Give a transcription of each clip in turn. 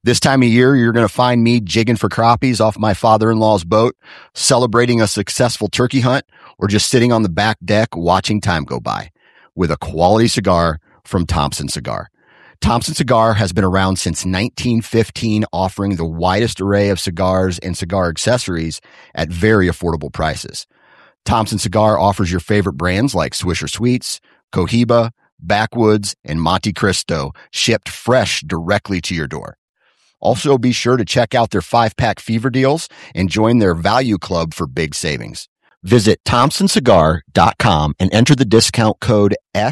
This time of year, you're going to find me jigging for crappies off my father-in-law's boat, celebrating a successful turkey hunt, or just sitting on the back deck watching time go by with a quality cigar from Thompson Cigar. Thompson Cigar has been around since 1915, offering the widest array of cigars and cigar accessories at very affordable prices. Thompson Cigar offers your favorite brands like Swisher Sweets, Cohiba, Backwoods, and Monte Cristo, shipped fresh directly to your door. Also, be sure to check out their 5-pack fever deals and join their value club for big savings. Visit thompsoncigar.com and enter the discount code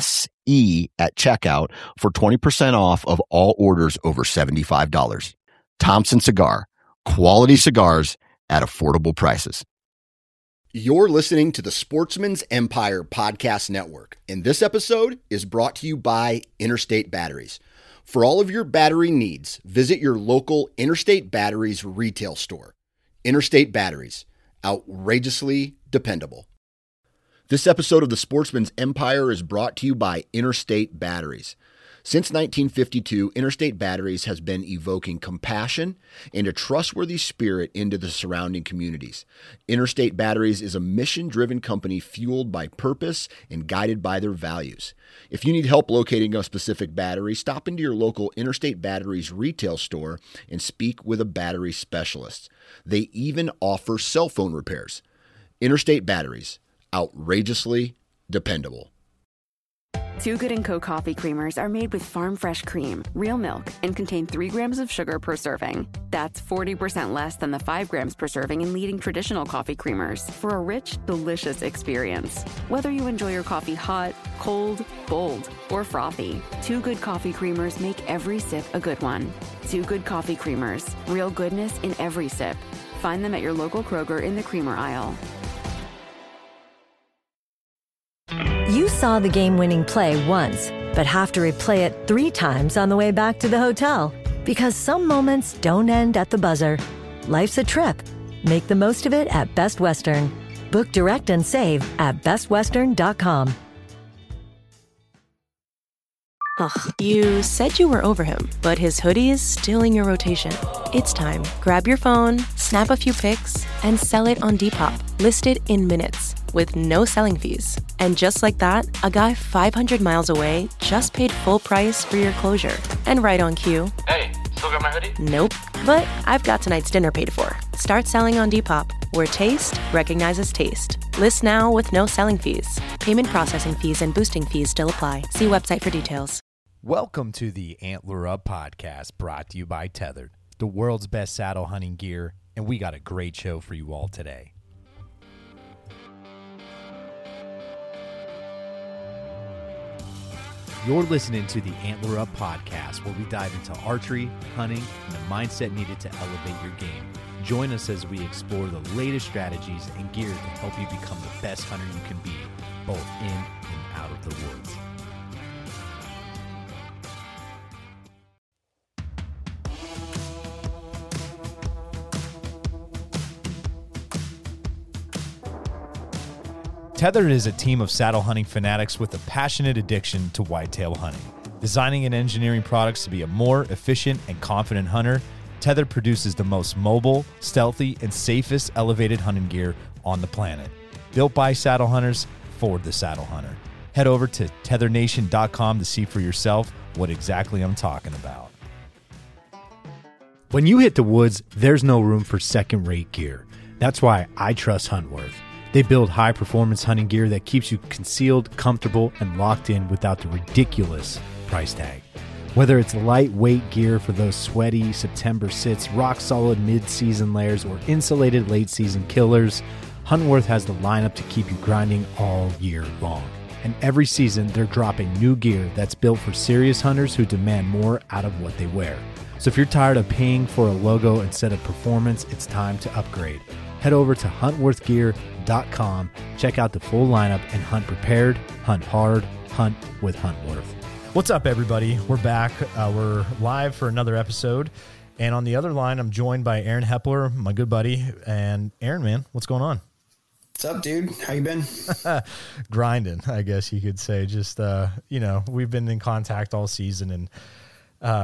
SE at checkout for 20% off of all orders over $75. Thompson Cigar, quality cigars at affordable prices. You're listening to the Sportsman's Empire Podcast Network, and this episode is brought to you by Interstate Batteries. For all of your battery needs, visit your local Interstate Batteries retail store. Interstate Batteries, outrageously dependable. This episode of the Sportsman's Empire is brought to you by Interstate Batteries. Since 1952, Interstate Batteries has been evoking compassion and a trustworthy spirit into the surrounding communities. Interstate Batteries is a mission-driven company fueled by purpose and guided by their values. If you need help locating a specific battery, stop into your local Interstate Batteries retail store and speak with a battery specialist. They even offer cell phone repairs. Interstate Batteries, outrageously dependable. Too Good & Co. coffee creamers are made with farm fresh cream, real milk, and contain 3 grams of sugar per serving. That's 40% less than the 5 grams per serving in leading traditional coffee creamers for a rich, delicious experience. Whether you enjoy your coffee hot, cold, bold, or frothy, Too Good coffee creamers make every sip a good one. Too Good coffee creamers, real goodness in every sip. Find them at your local Kroger in the creamer aisle. You saw the game-winning play once, but have to replay it 3 times on the way back to the hotel. Because some moments don't end at the buzzer. Life's a trip. Make the most of it at Best Western. Book direct and save at bestwestern.com. Ugh, you said you were over him, but his hoodie is still in your rotation. It's time. Grab your phone, snap a few pics, and sell it on Depop. Listed in minutes with no selling fees. And just like that, a guy 500 miles away just paid full price for your closure. And right on cue. Hey, still got my hoodie? Nope. But I've got tonight's dinner paid for. Start selling on Depop, where taste recognizes taste. List now with no selling fees. Payment processing fees and boosting fees still apply. See website for details. Welcome to the Antler Up Podcast, brought to you by Tethered, the world's best saddle hunting gear, and we got a great show for you all today. You're listening to the Antler Up Podcast, where we dive into archery, hunting, and the mindset needed to elevate your game. Join us as we explore the latest strategies and gear to help you become the best hunter you can be, both in and out of the woods. Tethered is a team of saddle hunting fanatics with a passionate addiction to whitetail hunting. Designing and engineering products to be a more efficient and confident hunter, Tethered produces the most mobile, stealthy, and safest elevated hunting gear on the planet. Built by saddle hunters for the saddle hunter. Head over to tethernation.com to see for yourself what exactly I'm talking about. When you hit the woods, there's no room for second-rate gear. That's why I trust Huntworth. They build high-performance hunting gear that keeps you concealed, comfortable, and locked in without the ridiculous price tag. Whether it's lightweight gear for those sweaty September sits, rock-solid mid-season layers, or insulated late-season killers, Huntworth has the lineup to keep you grinding all year long. And every season, they're dropping new gear that's built for serious hunters who demand more out of what they wear. So if you're tired of paying for a logo instead of performance, it's time to upgrade. Head over to huntworthgear.com, check out the full lineup, and hunt prepared, hunt hard, hunt with Huntworth. What's up, everybody? We're back. We're live for another episode. And on the other line, I'm joined by Aaron Hepler, my good buddy. And Aaron, man, what's going on? What's up, dude? How you been? Grinding, I guess you could say. Just, we've been in contact all season. And I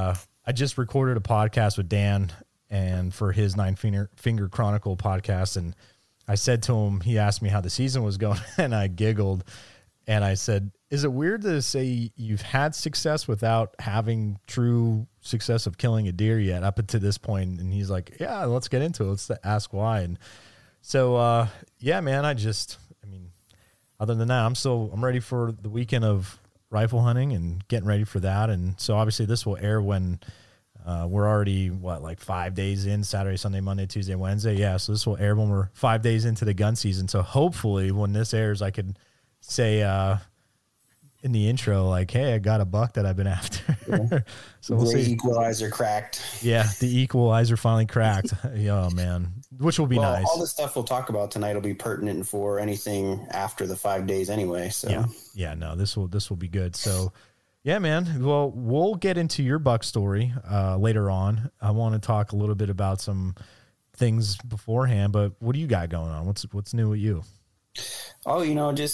I just recorded a podcast with Dan and for his Nine Finger Chronicle podcast. And I said to him, he asked me how the season was going and I giggled and I said, is it weird to say you've had success without having true success of killing a deer yet up until this point? And he's like, yeah, let's get into it. Let's ask why. And so, yeah, man, other than that, I'm ready for the weekend of rifle hunting and getting ready for that. And so obviously this will air when we're already, 5 days in, Saturday, Sunday, Monday, Tuesday, Wednesday. Yeah. So this will air when we're 5 days into the gun season. So hopefully when this airs, I could say, in the intro, like, hey, I got a buck that I've been after. Yeah. So we'll see. Equalizer cracked. Yeah, the equalizer finally cracked. Oh, man, which will be nice. All the stuff we'll talk about tonight will be pertinent for anything after the 5 days anyway. So no, this will be good. So, yeah, man. Well, we'll get into your buck story later on. I want to talk a little bit about some things beforehand, but what do you got going on? What's new with you? Oh,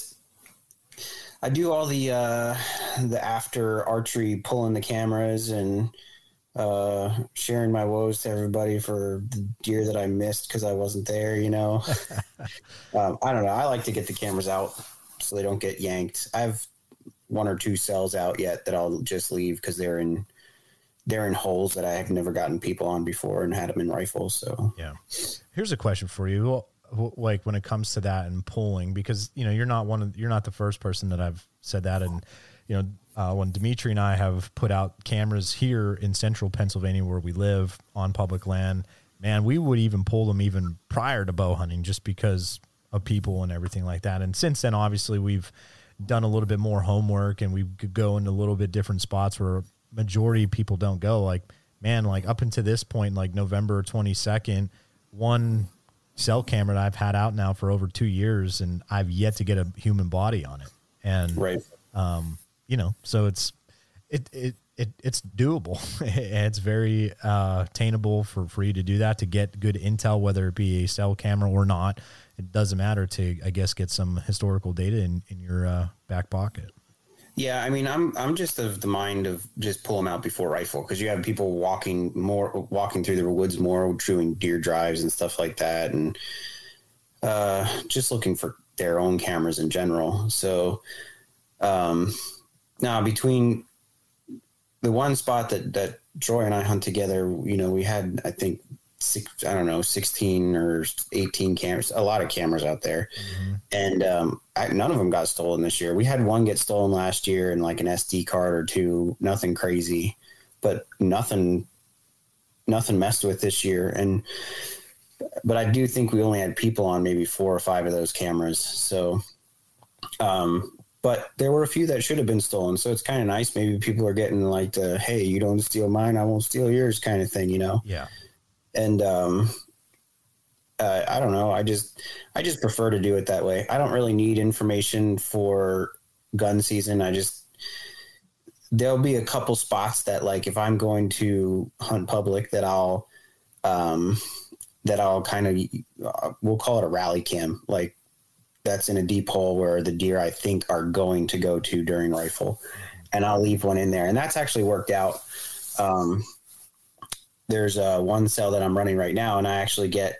I do all the after archery, pulling the cameras and sharing my woes to everybody for the deer that I missed because I wasn't there. I don't know. I like to get the cameras out so they don't get yanked. I have 1 or 2 cells out yet that I'll just leave because they're in holes that I have never gotten people on before and had them in rifles. So yeah. Here's a question for you. Well, like when it comes to that and pulling, because you're not the first person that I've said that. And when Dimitri and I have put out cameras here in central Pennsylvania where we live on public land, man, we would even pull them even prior to bow hunting just because of people and everything like that. And since then, obviously we've done a little bit more homework and we could go into a little bit different spots where majority of people don't go. Like, man, like up until this point, like November 22nd, one cell camera that I've had out now for over 2 years and I've yet to get a human body on it. And, right. So it's doable. It's very attainable for you to do that, to get good intel, whether it be a cell camera or not. It doesn't matter to, I guess, get some historical data in your back pocket. Yeah, I'm just of the mind of just pull them out before rifle because you have people walking through the woods more, doing deer drives and stuff like that, and just looking for their own cameras in general. So now between the one spot that Troy and I hunt together, we had, I think, 16 or 18 cameras, a lot of cameras out there. Mm-hmm. And none of them got stolen this year. We had one get stolen last year and like an SD card or 2, nothing crazy, but nothing messed with this year. But I do think we only had people on maybe 4 or 5 of those cameras. So, but there were a few that should have been stolen. So it's kind of nice. Maybe people are getting like the, hey, you don't steal mine, I won't steal yours kind of thing, Yeah. And I don't know. I just prefer to do it that way. I don't really need information for gun season. There'll be a couple spots that, like, if I'm going to hunt public, that I'll kind of, we'll call it a rally cam. Like, that's in a deep hole where the deer I think are going to go to during rifle, and I'll leave one in there. And that's actually worked out. There's one cell that I'm running right now, and I actually get,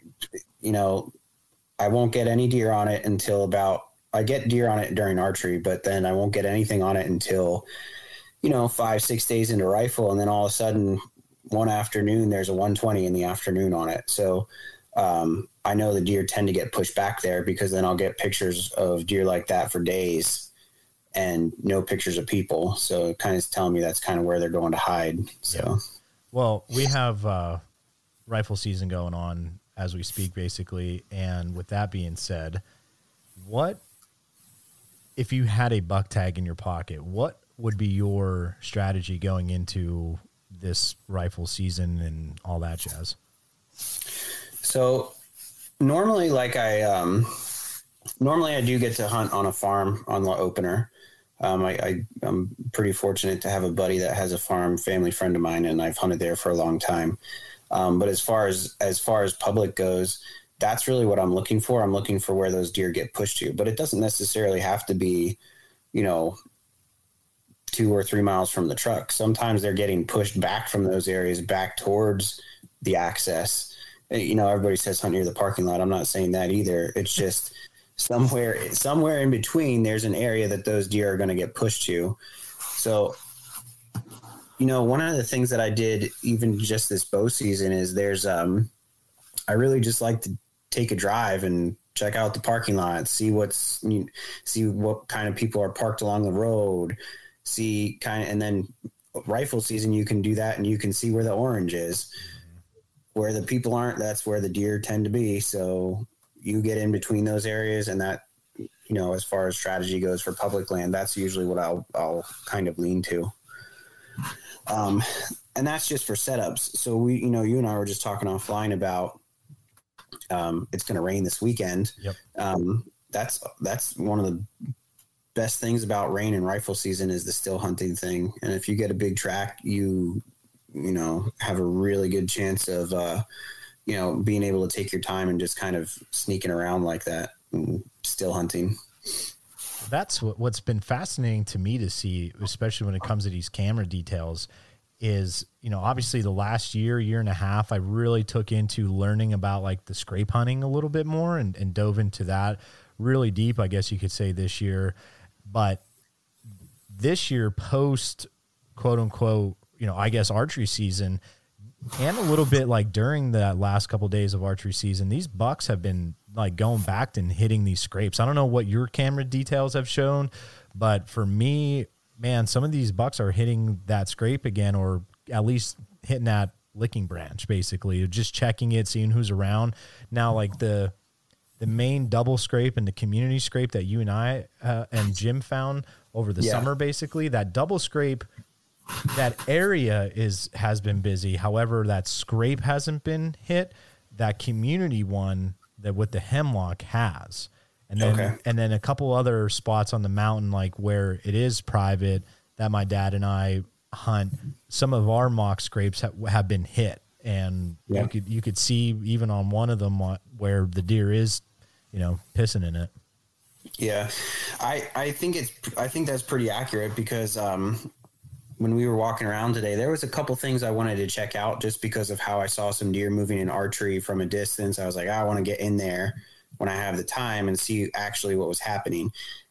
I won't get any deer on it until I get deer on it during archery, but then I won't get anything on it until, 5-6 days into rifle. And then all of a sudden one afternoon, there's a 120 in the afternoon on it. So I know the deer tend to get pushed back there because then I'll get pictures of deer like that for days and no pictures of people. So it kind of is telling me that's kind of where they're going to hide. So. Yeah. Well, we have rifle season going on as we speak, basically. And with that being said, what if you had a buck tag in your pocket? What would be your strategy going into this rifle season and all that jazz? So normally, I do get to hunt on a farm on the opener. I'm pretty fortunate to have a buddy that has a farm, family friend of mine, and I've hunted there for a long time. But as far as public goes, that's really what I'm looking for. I'm looking for where those deer get pushed to, but it doesn't necessarily have to be, 2 or 3 miles from the truck. Sometimes they're getting pushed back from those areas back towards the access. You know, everybody says hunt near the parking lot. I'm not saying that either. It's just somewhere in between, there's an area that those deer are going to get pushed to. So, you know, one of the things that I did even just this bow season is I really just like to take a drive and check out the parking lot, see what kind of people are parked along the road, and then rifle season, you can do that and you can see where the orange is. Where the people aren't, that's where the deer tend to be. So you get in between those areas, and that, you know, as far as strategy goes for public land, that's usually what I'll kind of lean to. And that's just for setups. So you and I were just talking offline about, it's going to rain this weekend. Yep. That's one of the best things about rain and rifle season is the still hunting thing. And if you get a big track, you have a really good chance of, being able to take your time and just kind of sneaking around like that and still hunting. That's what's been fascinating to me to see, especially when it comes to these camera details, is, obviously the last year and a half, I really took into learning about like the scrape hunting a little bit more and dove into that really deep, I guess you could say, this year. But this year, post quote unquote, I guess archery season, and a little bit like during that last couple of days of archery season, these bucks have been like going back and hitting these scrapes. I don't know what your camera details have shown, but for me, man, some of these bucks are hitting that scrape again, or at least hitting that licking branch, basically, just checking it, seeing who's around. Now, like the main double scrape and the community scrape that you and I and Jim found over the summer, basically, that double scrape, that area has been busy. However, that scrape hasn't been hit. That community one that with the hemlock has. And then a couple other spots on the mountain, like where it is private, that my dad and I hunt, some of our mock scrapes have been hit. And you could see even on one of them where the deer is, pissing in it. Yeah. I think that's pretty accurate because, when we were walking around today, there was a couple things I wanted to check out just because of how I saw some deer moving in archery from a distance. I was like, I want to get in there when I have the time and see actually what was happening.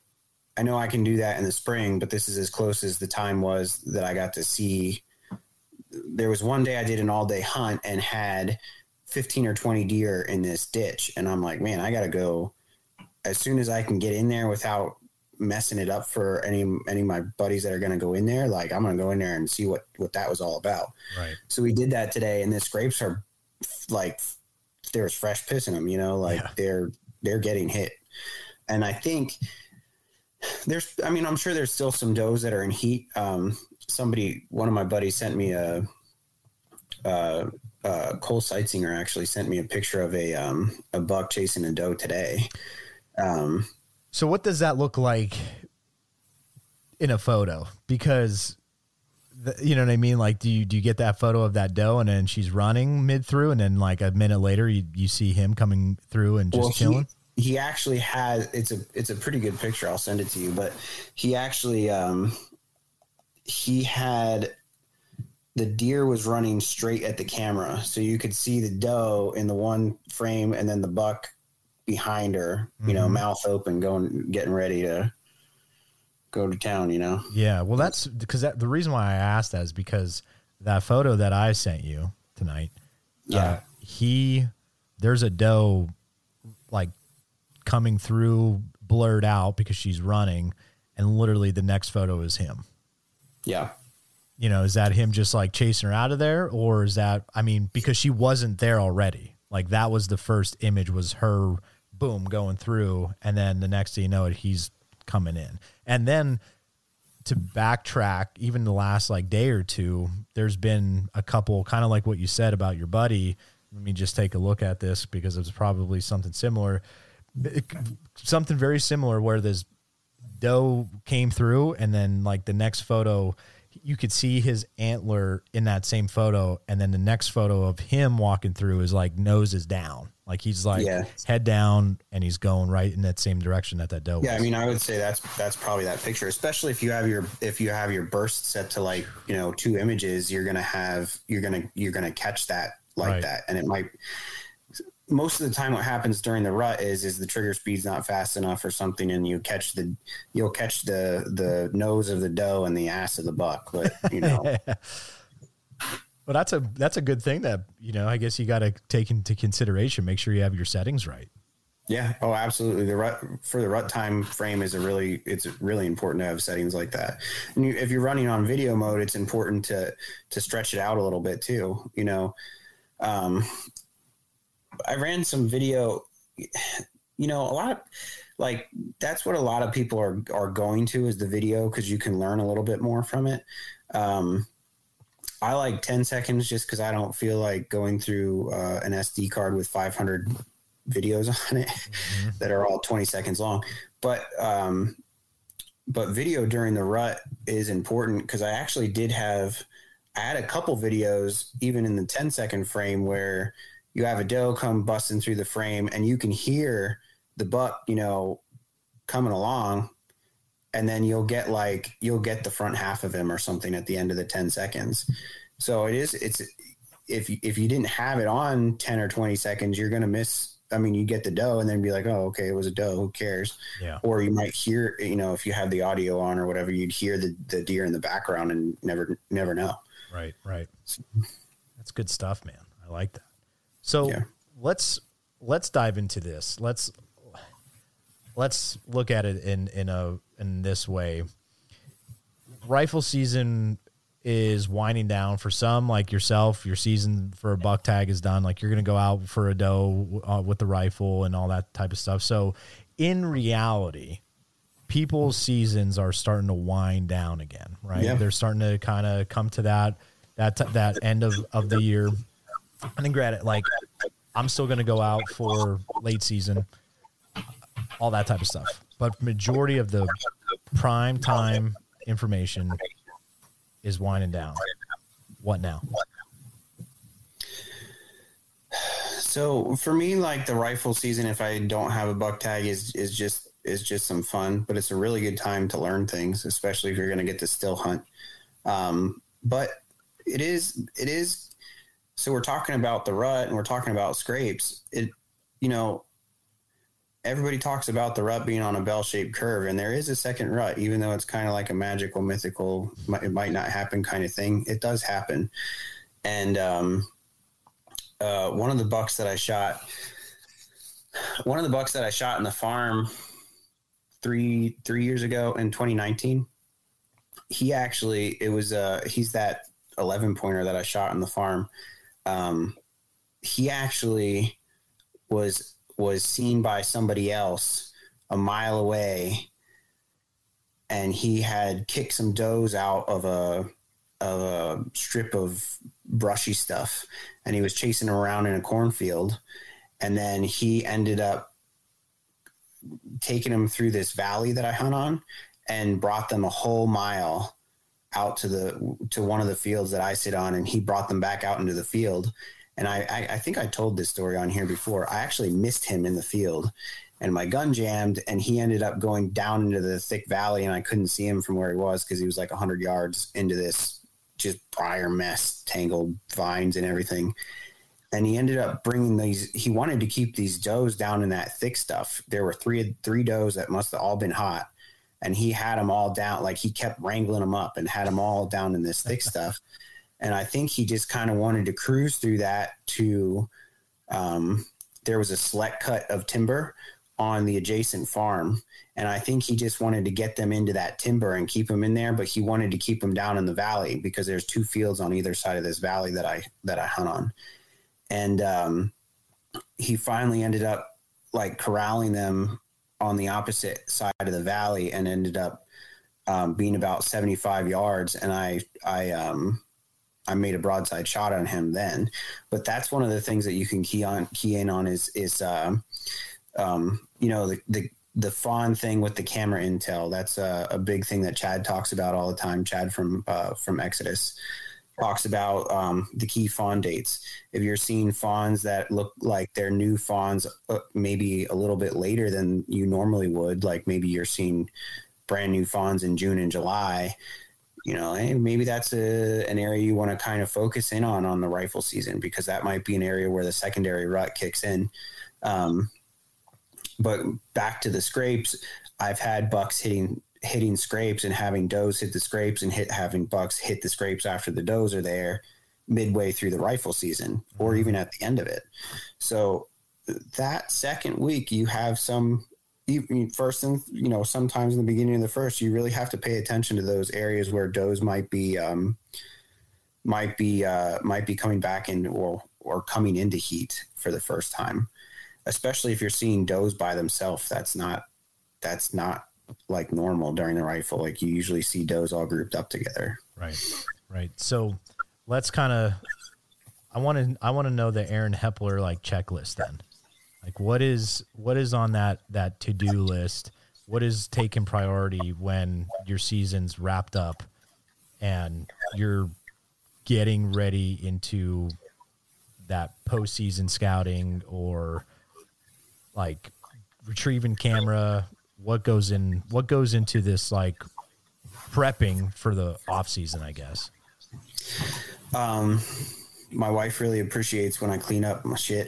I know I can do that in the spring, but this is as close as the time was that I got to see. There was one day I did an all day hunt and had 15 or 20 deer in this ditch. And I'm like, man, I got to go as soon as I can get in there without messing it up for any of my buddies that are going to go in there. Like, I'm going to go in there and see what that was all about. Right. So we did that today, and the scrapes are like, there's fresh piss in them, they're getting hit. And I think I'm sure there's still some does that are in heat. One of my buddies sent me Cole Seitzinger actually sent me a picture of a buck chasing a doe today. So what does that look like in a photo? Because, you know what I mean? Like, do you get that photo of that doe and then she's running mid through, and then like a minute later you see him coming through and just chilling? He actually has, it's a pretty good picture. I'll send it to you, but he actually, he had, the deer was running straight at the camera. So you could see the doe in the one frame and then the buck behind her, mouth open, getting ready to go to town, Yeah. Well, that's because the reason why I asked that is because that photo that I sent you tonight, there's a doe like coming through blurred out because she's running, and literally the next photo is him. Yeah. Is that him just like chasing her out of there, or is that, because she wasn't there already. Like that was the first image, was her boom going through, and then the next thing you know, he's coming in. And then to backtrack, even the last like day or two, there's been a couple, kind of like what you said about your buddy. Let me just take a look at this because it's probably something similar, something very similar, where this doe came through, and then like the next photo you could see his antler in that same photo. And then the next photo of him walking through is like nose is down. Like he's like head down and he's going right in that same direction that doe was. I mean, I would say that's probably that picture, especially if you have your burst set to like, 2 images, you're going to catch that like that. And it might, most of the time what happens during the rut is the trigger speed's not fast enough or something, and you'll catch the nose of the doe and the ass of the buck. But well, that's a good thing that, I guess you got to take into consideration, make sure you have your settings right. Yeah. Oh, absolutely. For the rut time frame it's really important to have settings like that. And if you're running on video mode, it's important to stretch it out a little bit too. I ran some video, a lot of like, that's what a lot of people are going to is the video, because you can learn a little bit more from it. I like 10 seconds just because I don't feel like going through an SD card with 500 videos on it that are all 20 seconds long. But video during the rut is important, because I actually I had a couple videos even in the 10-second frame where you have a doe come busting through the frame and you can hear the buck, coming along, and then you'll get the front half of him or something at the end of the 10 seconds. So if you didn't have it on 10 or 20 seconds, you're going to miss. I mean, you get the doe and then be like, oh, okay, it was a doe. Who cares? Yeah. Or you might hear, if you have the audio on or whatever, you'd hear the deer in the background and never know. Right. That's good stuff, man. I like that. So let's dive into this. Let's look at it in this way. Rifle season is winding down for some, like yourself. Your season for a buck tag is done. Like, you're going to go out for a doe with the rifle and all that type of stuff. So in reality, people's seasons are starting to wind down again, right? Yeah. They're starting to kind of come to that end of the year. And then granted, like, I'm still going to go out for late season, all that type of stuff. But majority of the prime time information is winding down. What now? So for me, like, the rifle season, if I don't have a buck tag, is just some fun, but it's a really good time to learn things, especially if you're going to get to still hunt. But it is. So we're talking about the rut and we're talking about scrapes. Everybody talks about the rut being on a bell-shaped curve, and there is a second rut, even though it's kind of like a magical, mythical, it might not happen kind of thing. It does happen. And one of the bucks that I shot in the farm three years ago in 2019, he's that 11 pointer that I shot in the farm. He actually was seen by somebody else a mile away, and he had kicked some does out of a strip of brushy stuff, and he was chasing around in a cornfield, and then he ended up taking him through this valley that I hunt on and brought them a whole mile out to one of the fields that I sit on, and he brought them back out into the field. And I think I told this story on here before. I actually missed him in the field, and my gun jammed, and he ended up going down into the thick valley, and I couldn't see him from where he was because he was like 100 yards into this just briar mess, tangled vines and everything. And he ended up bringing he wanted to keep these does down in that thick stuff. There were three does that must have all been hot. And he had them all down, like he kept wrangling them up and had them all down in this thick stuff. And I think he just kind of wanted to cruise through that to, there was a select cut of timber on the adjacent farm. And I think he just wanted to get them into that timber and keep them in there, but he wanted to keep them down in the valley because there's 2 fields on either side of this valley that I hunt on. And he finally ended up like corralling them on the opposite side of the valley and ended up being about 75 yards. And I made a broadside shot on him then. But that's one of the things that you can key in on is the fawn thing with the camera intel, that's a big thing that Chad talks about all the time. Chad from Exodus talks about the key fawn dates. If you're seeing fawns that look like they're new fawns, maybe a little bit later than you normally would, like maybe you're seeing brand new fawns in June and July, hey, maybe that's an area you want to kind of focus in on the rifle season, because that might be an area where the secondary rut kicks in. But back to the scrapes, I've had bucks hitting scrapes and having does hit the scrapes and having bucks hit the scrapes after the does are there midway through the rifle season, or even at the end of it. So that second week, you have some first, and sometimes in the beginning of the first, you really have to pay attention to those areas where does might be coming back in or coming into heat for the first time, especially if you're seeing does by themselves. That's not like normal during the rifle. Like, you usually see does all grouped up together. Right. So let's I want to know the Aaron Hepler like checklist then. Like, what is on that to-do list? What is taking priority when your season's wrapped up and you're getting ready into that postseason scouting, or like retrieving camera? What goes into this, like, prepping for the off season, I guess? My wife really appreciates when I clean up my shit,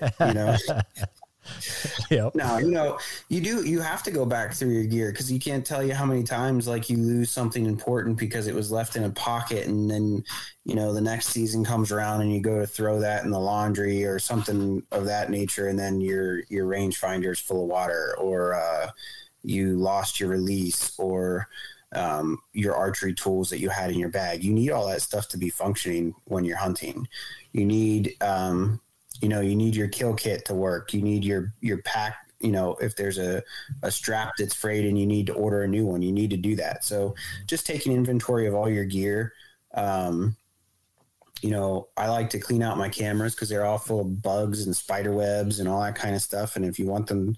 Yep. No, you have to go back through your gear, because you can't tell you how many times, like, you lose something important because it was left in a pocket, and then the next season comes around and you go to throw that in the laundry or something of that nature, and then your rangefinder is full of water, or you lost your release, or your archery tools that you had in your bag. You need all that stuff to be functioning when you're hunting. You need you need your kill kit to work. You need your pack. If there's a strap that's frayed and you need to order a new one, you need to do that. So just taking inventory of all your gear. I like to clean out my cameras because they're all full of bugs and spider webs and all that kind of stuff. And if you want them,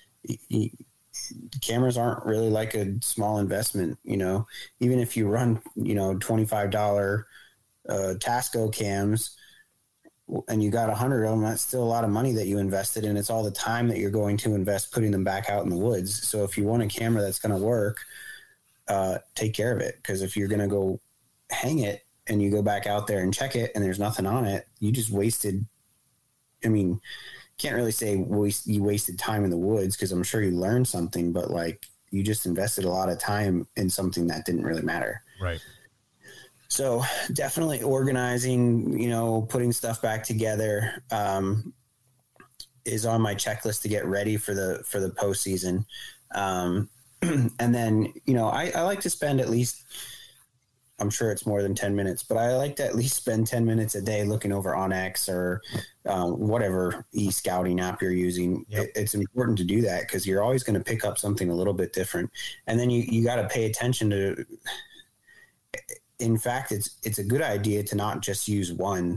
cameras aren't really like a small investment. Even if you run, $25 Tasco cams, and you got 100 of them, that's still a lot of money that you invested, and it's all the time that you're going to invest putting them back out in the woods. So if you want a camera that's going to work, take care of it. Because if you're going to go hang it and you go back out there and check it and there's nothing on it, you just wasted. Can't really say you wasted time in the woods, because I'm sure you learned something, but like, you just invested a lot of time in something that didn't really matter. Right. So definitely organizing, putting stuff back together, is on my checklist to get ready for the postseason. And then, I like to spend at least, I'm sure it's more than 10 minutes, but I like to at least spend 10 minutes a day looking over onX or whatever e-scouting app you're using. Yep. It's important to do that, because you're always going to pick up something a little bit different. And then you got to pay attention to, in fact, it's a good idea to not just use one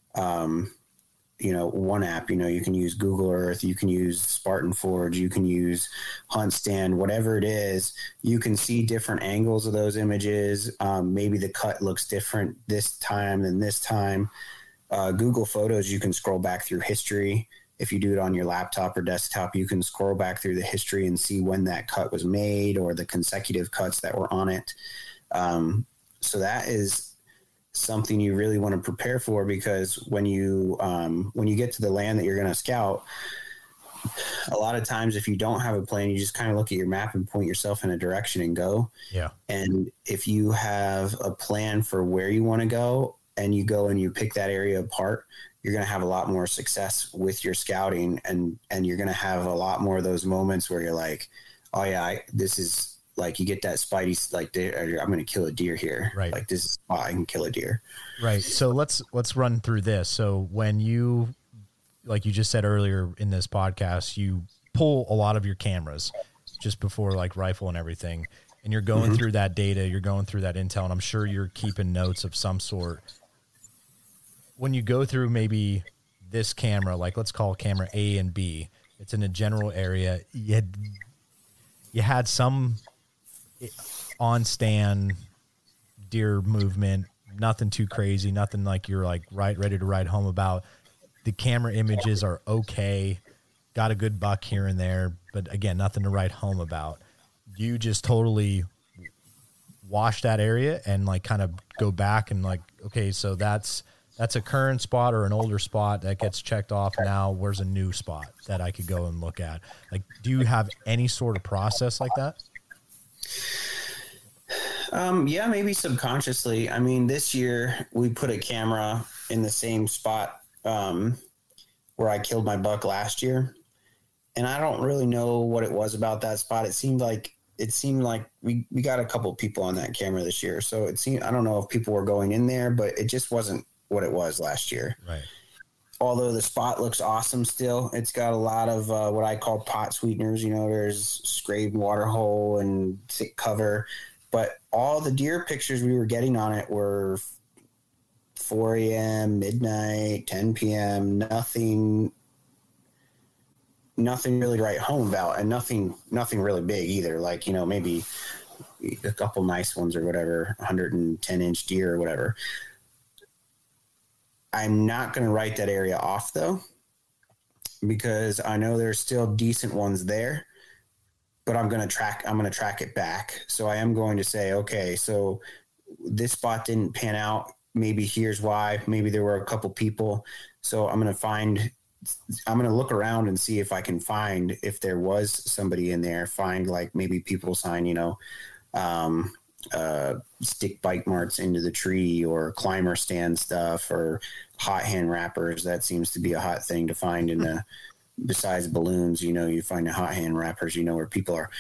app. You can use Google Earth, you can use Spartan Forge, you can use Hunt Stand, whatever it is. You can see different angles of those images. Maybe the cut looks different this time than this time. Google Photos, you can scroll back through history. If you do it on your laptop or desktop, you can scroll back through the history and see when that cut was made or the consecutive cuts that were on it. So that is something you really want to prepare for, because when you get to the land that you're going to scout, a lot of times if you don't have a plan, you just kind of look at your map and point yourself in a direction and go. Yeah. And if you have a plan for where you want to go and you go and you pick that area apart, you're going to have a lot more success with your scouting, and you're going to have a lot more of those moments where you're like, oh yeah, this is, like, you get that spidey, like, I'm going to kill a deer here. Right. Like, this is why I can kill a deer. Right. So let's run through this. So when you, like you just said earlier in this podcast, you pull a lot of your cameras just before, like, rifle and everything, and you're going through that data, you're going through that intel, and I'm sure you're keeping notes of some sort. When you go through maybe this camera, like, let's call camera A and B, it's in a general area. you had some on stand deer movement, nothing too crazy, nothing like you're like ready to ride home about. The camera images are okay, got a good buck here and there, but again, nothing to write home about. You just totally wash that area and like kind of go back and like, okay, so that's a current spot or an older spot that gets checked off. Now where's a new spot that I could go and look at? Like, do you have any sort of process like that? Yeah, maybe subconsciously. I mean, this year we put a camera in the same spot where I killed my buck last year. And I don't really know what it was about that spot. It seemed like we got a couple people on that camera this year. So I don't know if people were going in there, but it just wasn't what it was last year. Right. Although the spot looks awesome still, it's got a lot of what I call pot sweeteners. You know, there's scraped water hole and thick cover. But all the deer pictures we were getting on it were 4 a.m., midnight, 10 p.m., nothing really to write home about, and nothing really big either. Like, you know, maybe a couple nice ones or whatever, 110-inch deer or whatever. I'm not going to write that area off, though, because I know there's still decent ones there. But I'm going to track it back. So I am going to say, okay, so this spot didn't pan out. Maybe here's why. Maybe there were a couple people. So I'm going to look around and see if I can find, if there was somebody in there, find like maybe people sign, you know, stick bite marks into the tree or climber stand stuff or hot hand wrappers. That seems to be a hot thing to find in the, besides balloons, you know, you find the hot hand wrappers, you know, where people are.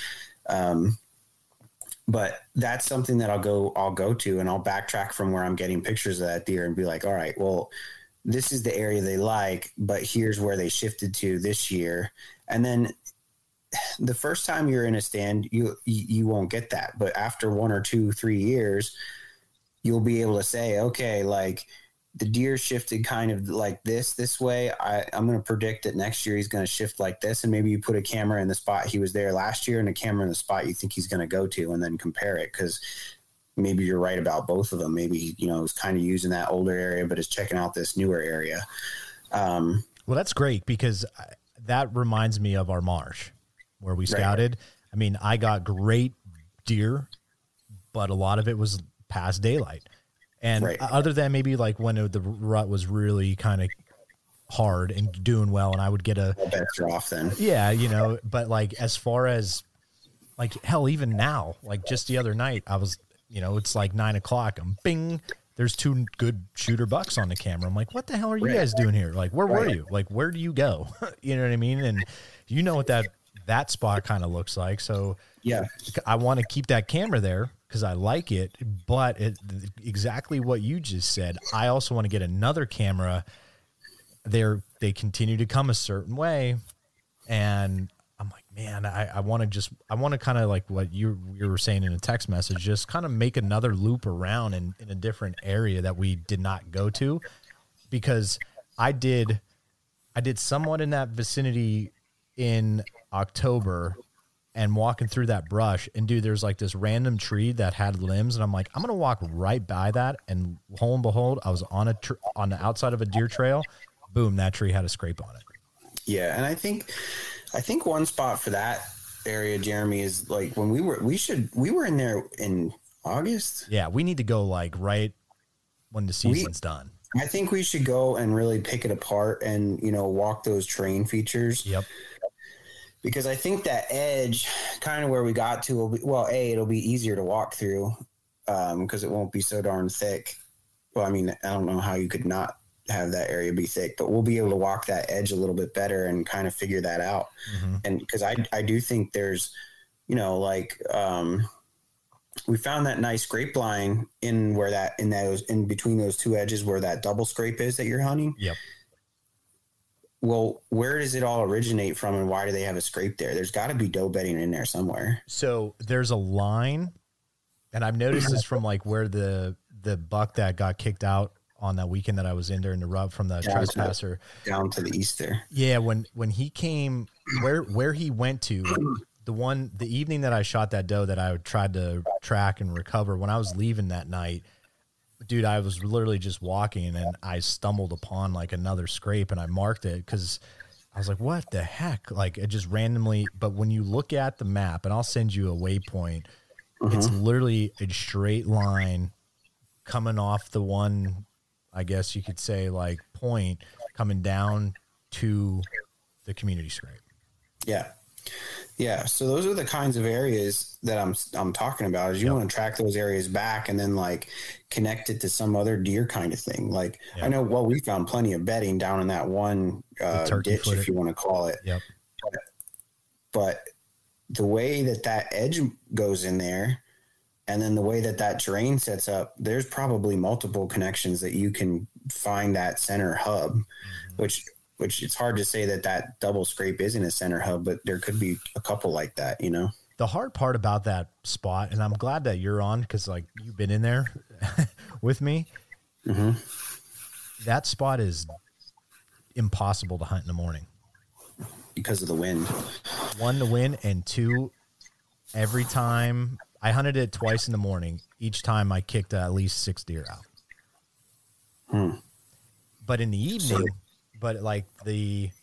But that's something that I'll go to, and I'll backtrack from where I'm getting pictures of that deer and be like, all right, well, this is the area they like, but here's where they shifted to this year. And then the first time you're in a stand, you won't get that. But after 1 or 2, 3 years, you'll be able to say, okay, like, the deer shifted kind of like this way. I'm going to predict that next year he's going to shift like this. And maybe you put a camera in the spot he was there last year and a camera in the spot you think he's going to go to, and then compare it. Cause maybe you're right about both of them. Maybe, you know, he's kind of using that older area, but is checking out this newer area. Well, that's great, because that reminds me of our marsh where we scouted. Right. I mean, I got great deer, but a lot of it was past daylight. And other than maybe like when the rut was really kind of hard and doing well, and I would get better off then. Yeah, you know, but like as far as like hell, even now, like just the other night, I was, you know, it's like 9 o'clock. I'm bing. There's 2 good shooter bucks on the camera. I'm like, what the hell are you guys doing here? Like, where were you? Like, where do you go? You know what I mean? And you know what that spot kind of looks like. So yeah, I want to keep that camera there because I like it, but exactly what you just said. I also want to get another camera there. They continue to come a certain way. And I'm like, man, I want to kind of like what you were saying in a text message, just kind of make another loop around in a different area that we did not go to, because I did somewhat in that vicinity in October, and walking through that brush, and dude, there's like this random tree that had limbs, and I'm like, I'm going to walk right by that. And lo and behold, I was on on the outside of a deer trail. Boom, that tree had a scrape on it. Yeah. And I think one spot for that area, Jeremy, is like when we were in there in August. Yeah. We need to go like right when the season's done. I think we should go and really pick it apart and, you know, walk those terrain features. Yep. Because I think that edge, kind of where we got to, will be, well, it'll be easier to walk through because it won't be so darn thick. Well, I mean, I don't know how you could not have that area be thick, but we'll be able to walk that edge a little bit better and kind of figure that out. Mm-hmm. And because I do think there's, you know, like we found that nice scrape line in between those 2 edges where that double scrape is that you're hunting. Yep. Well, where does it all originate from, and why do they have a scrape there? There's got to be doe bedding in there somewhere. So there's a line, and I've noticed this from like where the buck that got kicked out on that weekend that I was in during the rub from the trespasser down to the east there. Yeah, when he came where he went to, the evening that I shot that doe that I tried to track and recover, when I was leaving that night, dude, I was literally just walking and I stumbled upon like another scrape and I marked it because I was like, what the heck? Like it just randomly, but when you look at the map, and I'll send you a waypoint, it's literally a straight line coming off the one, I guess you could say, like point coming down to the community scrape. Yeah. Yeah. So those are the kinds of areas that I'm talking about, is you want to track those areas back and then like connect it to some other deer kind of thing. Like I know, well, we found plenty of bedding down in that one ditch, if you want to call it. Yep. But the way that edge goes in there, and then the way that terrain sets up, there's probably multiple connections that you can find that center hub, which it's hard to say that double scrape isn't a center hub, but there could be a couple like that, you know? The hard part about that spot, and I'm glad that you're on because like you've been in there with me. That spot is impossible to hunt in the morning. Because of the wind. One, the wind, and two, every time I hunted it twice in the morning, each time I kicked at least 6 deer out. But in the evening, but like the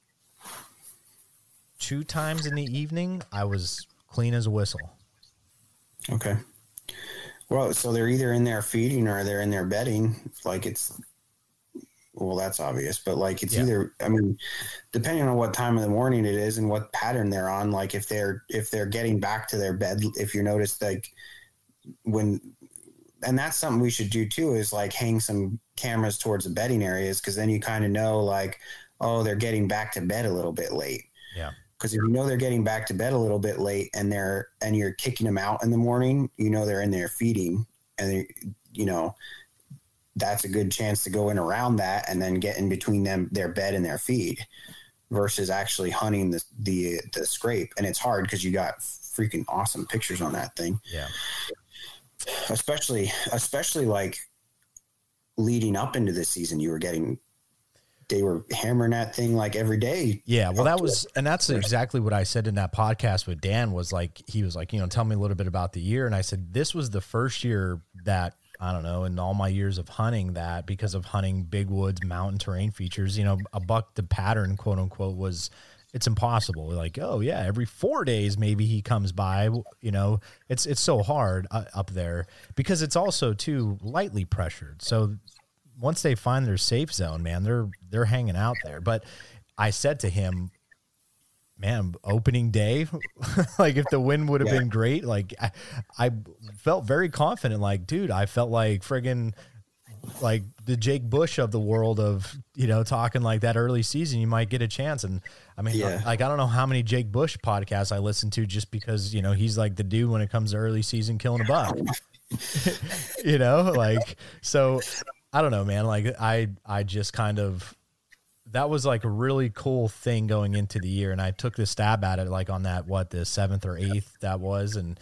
2 times in the evening, I was clean as a whistle. Okay. Well, so they're either in there feeding or they're in there bedding. Like well, that's obvious, but like it's either, I mean, depending on what time of the morning it is and what pattern they're on, like if they're getting back to their bed, if you notice, like and that's something we should do too, is like hang some cameras towards the bedding areas. Cause then you kind of know like, oh, they're getting back to bed a little bit late. Yeah. Cause if you know they're getting back to bed a little bit late and you're kicking them out in the morning, you know, they're in there feeding and you know, that's a good chance to go in around that and then get in between their bed and their feed versus actually hunting the scrape. And it's hard because you got freaking awesome pictures on that thing. Yeah. Especially like leading up into this season, they were hammering that thing like every day. Yeah. Well, that's exactly what I said in that podcast with Dan was like, he was like, you know, tell me a little bit about the year. And I said, this was the first year that, I don't know, in all my years of hunting, that because of hunting big woods, mountain terrain features, you know, a buck, the pattern, quote unquote, it's impossible. Like, oh yeah, every 4 days, maybe he comes by, you know, it's so hard up there because it's also too lightly pressured. So once they find their safe zone, man, they're hanging out there. But I said to him, man, opening day, like if the wind would have been great, like I felt very confident. Like, dude, I felt like friggin' like the Jake Bush of the world of, you know, talking like that early season, you might get a chance. And I mean, like, I don't know how many Jake Bush podcasts I listen to just because, you know, he's like the dude when it comes to early season killing a buck, you know, like, so I don't know, man. Like I just kind of, that was like a really cool thing going into the year. And I took the stab at it, like on that, the 7th or 8th that was. And,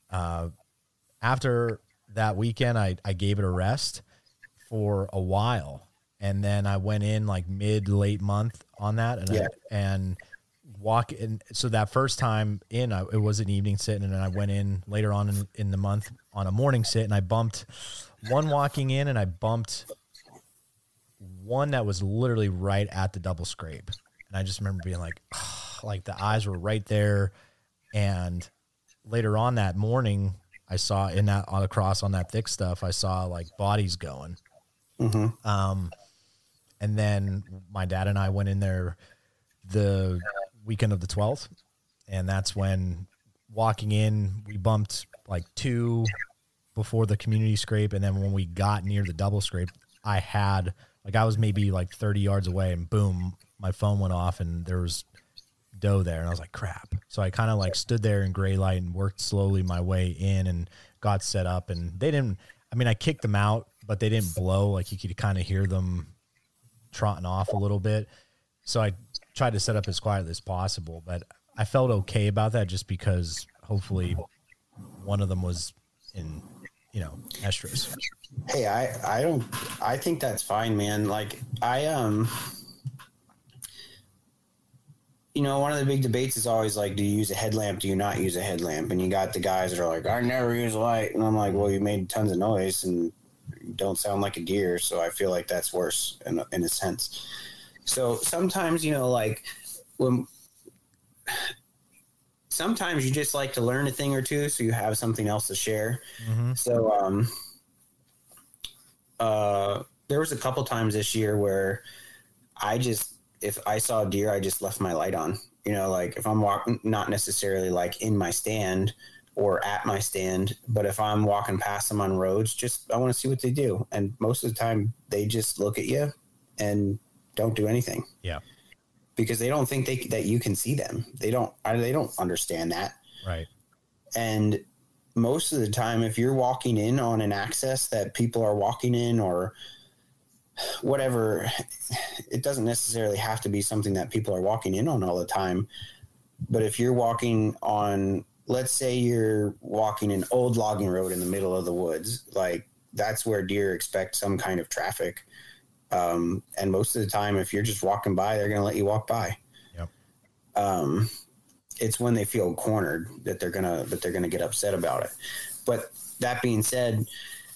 after that weekend, I gave it a rest for a while. And then I went in like late month on that and walk in. So that first time in, it was an evening sit. And then I went in later on in the month on a morning sit, and I bumped one walking in, and I bumped one that was literally right at the double scrape. And I just remember being like, oh, like the eyes were right there. And later on that morning, I saw across on that thick stuff, I saw like bodies going. And then my dad and I went in there the weekend of the 12th. And that's when walking in, we bumped like 2 before the community scrape. And then when we got near the double scrape, I was maybe like 30 yards away, and boom, my phone went off and there was doe there. And I was like, crap. So I kind of like stood there in gray light and worked slowly my way in and got set up. And I kicked them out, but they didn't blow. Like you could kind of hear them trotting off a little bit. So I tried to set up as quietly as possible, but I felt okay about that just because hopefully one of them was in, you know, estrus. Hey, I think that's fine, man. Like one of the big debates is always like, do you use a headlamp? Do you not use a headlamp? And you got the guys that are like, I never use a light. And I'm like, well, you made tons of noise and you don't sound like a deer. So I feel like that's worse in a sense. So sometimes, like sometimes you just like to learn a thing or two, so you have something else to share. Mm-hmm. So, there was a couple times this year where if I saw a deer, I just left my light on, like if I'm walking, not necessarily like in my stand or at my stand, but if I'm walking past them on roads, I want to see what they do. And most of the time they just look at you and don't do anything. Yeah. Because they don't think that you can see them. They don't understand that. Right. And most of the time, if you're walking in on an access that people are walking in or whatever, it doesn't necessarily have to be something that people are walking in on all the time. But if you're walking on, let's say you're walking an old logging road in the middle of the woods, like that's where deer expect some kind of traffic. And most of the time, if you're just walking by, they're going to let you walk by. Yep. It's when they feel cornered that they're going to get upset about it. But that being said,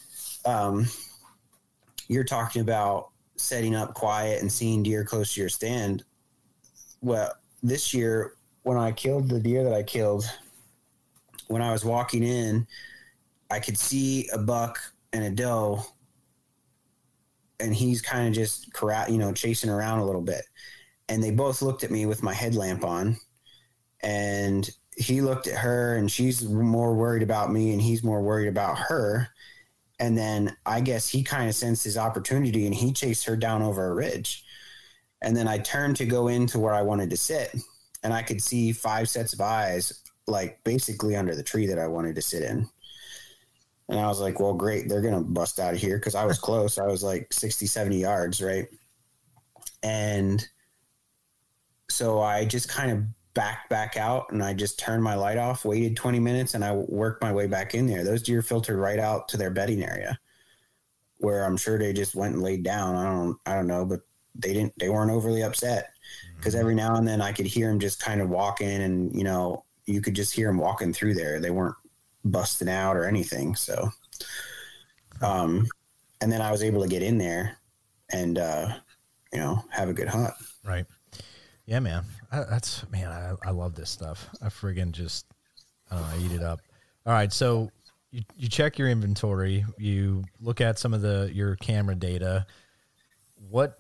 you're talking about setting up quiet and seeing deer close to your stand. Well, this year when I killed the deer that I killed, when I was walking in, I could see a buck and a doe, and he's kind of just chasing around a little bit. And they both looked at me with my headlamp on, and he looked at her, and she's more worried about me and he's more worried about her. And then I guess he kind of sensed his opportunity and he chased her down over a ridge. And then I turned to go into where I wanted to sit, and I could see 5 sets of eyes, like basically under the tree that I wanted to sit in. And I was like, well, great. They're going to bust out of here. Cause I was close. I was like 60, 70 yards. Right. And so I just kind of back out, and I just turned my light off, waited 20 minutes, and I worked my way back in there. Those deer filtered right out to their bedding area, where I'm sure they just went and laid down. I don't know, but they weren't overly upset, because every now and then I could hear them just kind of walking, and, you could just hear them walking through there. They weren't busting out or anything. So, and then I was able to get in there and, have a good hunt. Right. Yeah, man. I love this stuff. I friggin' just, I eat it up. All right. So you check your inventory, you look at some of your camera data. What's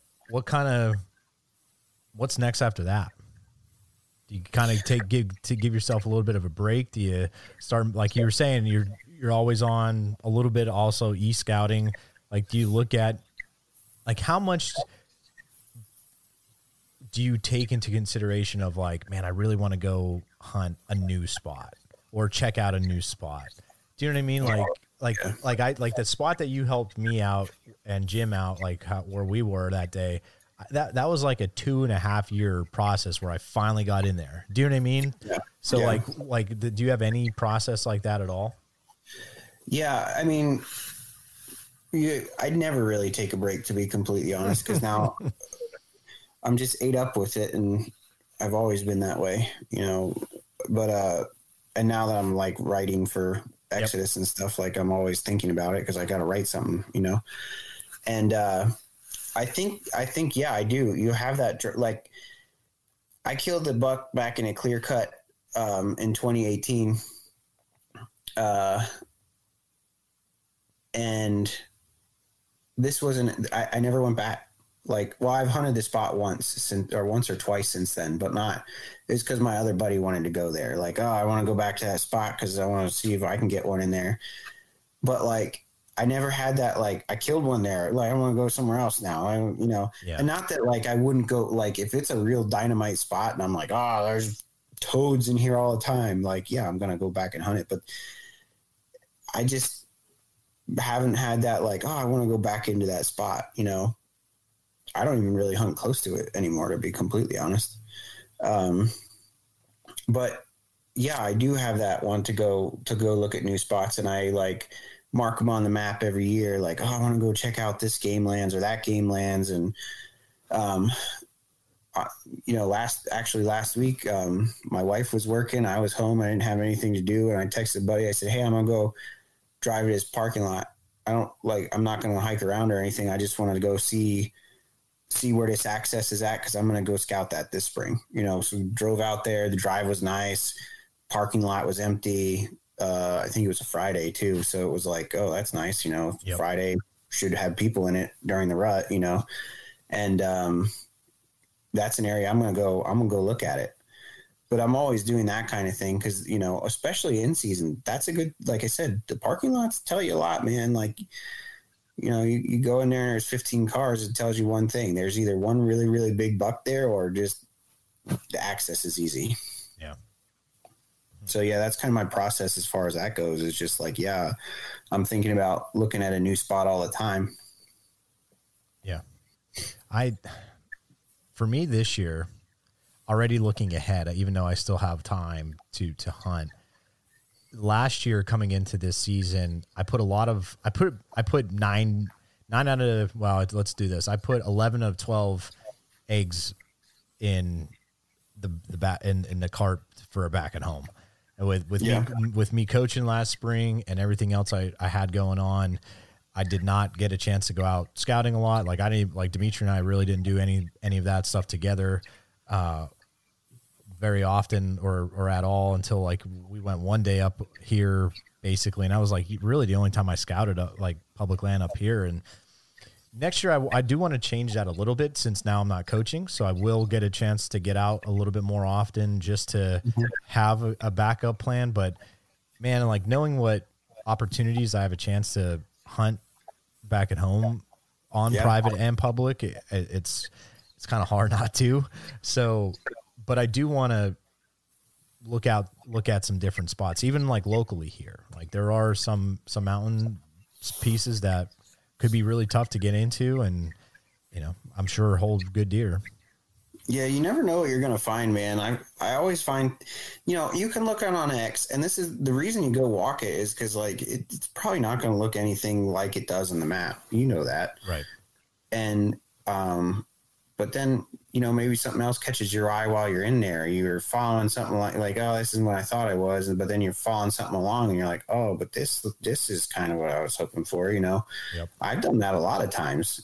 next after that? Do you kind of give yourself a little bit of a break? Do you start, like you were saying, you're always on a little bit also e-scouting? Like, do you look at, like, how much do you take into consideration of, like, man, I really want to go hunt a new spot or check out a new spot? Do you know what I mean? Like the spot that you helped me out and Jim out, like where we were that day, that was like a 2.5 year process where I finally got in there. Do you know what I mean? Yeah. So do you have any process like that at all? Yeah. I mean, I'd never really take a break, to be completely honest, because now I'm just ate up with it, and I've always been that way, but, and now that I'm like writing for Exodus and stuff, like I'm always thinking about it, because I got to write something, and, I think, yeah, I do. You have that, like, I killed the buck back in a clear cut, in 2018. And this wasn't, I never went back. Like, well, I've hunted the spot once or twice since then, but it's because my other buddy wanted to go there. Like, oh, I want to go back to that spot because I want to see if I can get one in there. But like, I never had that, like, I killed one there. Like, I want to go somewhere else now. And not that, like, I wouldn't go, like, if it's a real dynamite spot and I'm like, oh, there's toads in here all the time. Like, yeah, I'm going to go back and hunt it. But I just haven't had that, like, oh, I want to go back into that spot. I don't even really hunt close to it anymore, to be completely honest. But yeah, I do have that one to go look at new spots, and I like mark them on the map every year. Like, oh, I want to go check out this game lands or that game lands. And, last week, my wife was working. I was home. I didn't have anything to do. And I texted buddy. I said, hey, I'm going to go drive to this parking lot. I'm not going to hike around or anything. I just wanted to go see where this access is at, because I'm going to go scout that this spring. So we drove out there. The drive was nice. Parking lot was empty. I think it was a Friday too. So it was like, oh, that's nice. Yep. Friday should have people in it during the rut, and that's an area I'm going to go look at it. But I'm always doing that kind of thing because, especially in season, that's a good, like I said, the parking lots tell you a lot, man. Like, you go in there and there's 15 cars, it tells you one thing. There's either one really, really big buck there, or just the access is easy. Yeah. So, yeah, that's kind of my process as far as that goes. It's just like, yeah, I'm thinking about looking at a new spot all the time. Yeah. For me this year, already looking ahead, even though I still have time to hunt. Last year coming into this season, I put 9 out of, well, let's do this. I put 11 of 12 eggs in the in the cart for a back at home. And with me coaching last spring and everything else I had going on, I did not get a chance to go out scouting a lot. Like Dimitri and I really didn't do any of that stuff together very often or at all until like we went one day up here basically. And I was like, really the only time I scouted like public land up here. And next year I do want to change that a little bit, since now I'm not coaching. So I will get a chance to get out a little bit more often just to have a backup plan. But man, like knowing what opportunities I have a chance to hunt back at home on private and public, it's kind of hard not to. So, but I do want to look at some different spots, even like locally here. Like there are some mountain pieces that could be really tough to get into, and I'm sure hold good deer. Yeah, you never know what you're going to find, man. I always find, you can look on X, and this is the reason you go walk it is because like it's probably not going to look anything like it does on the map. You know that, right? And but then maybe something else catches your eye while you're in there. You're following something like oh, this is what I thought it was, but then you're following something along, and you're like, oh, but this is kind of what I was hoping for. Yep. I've done that a lot of times.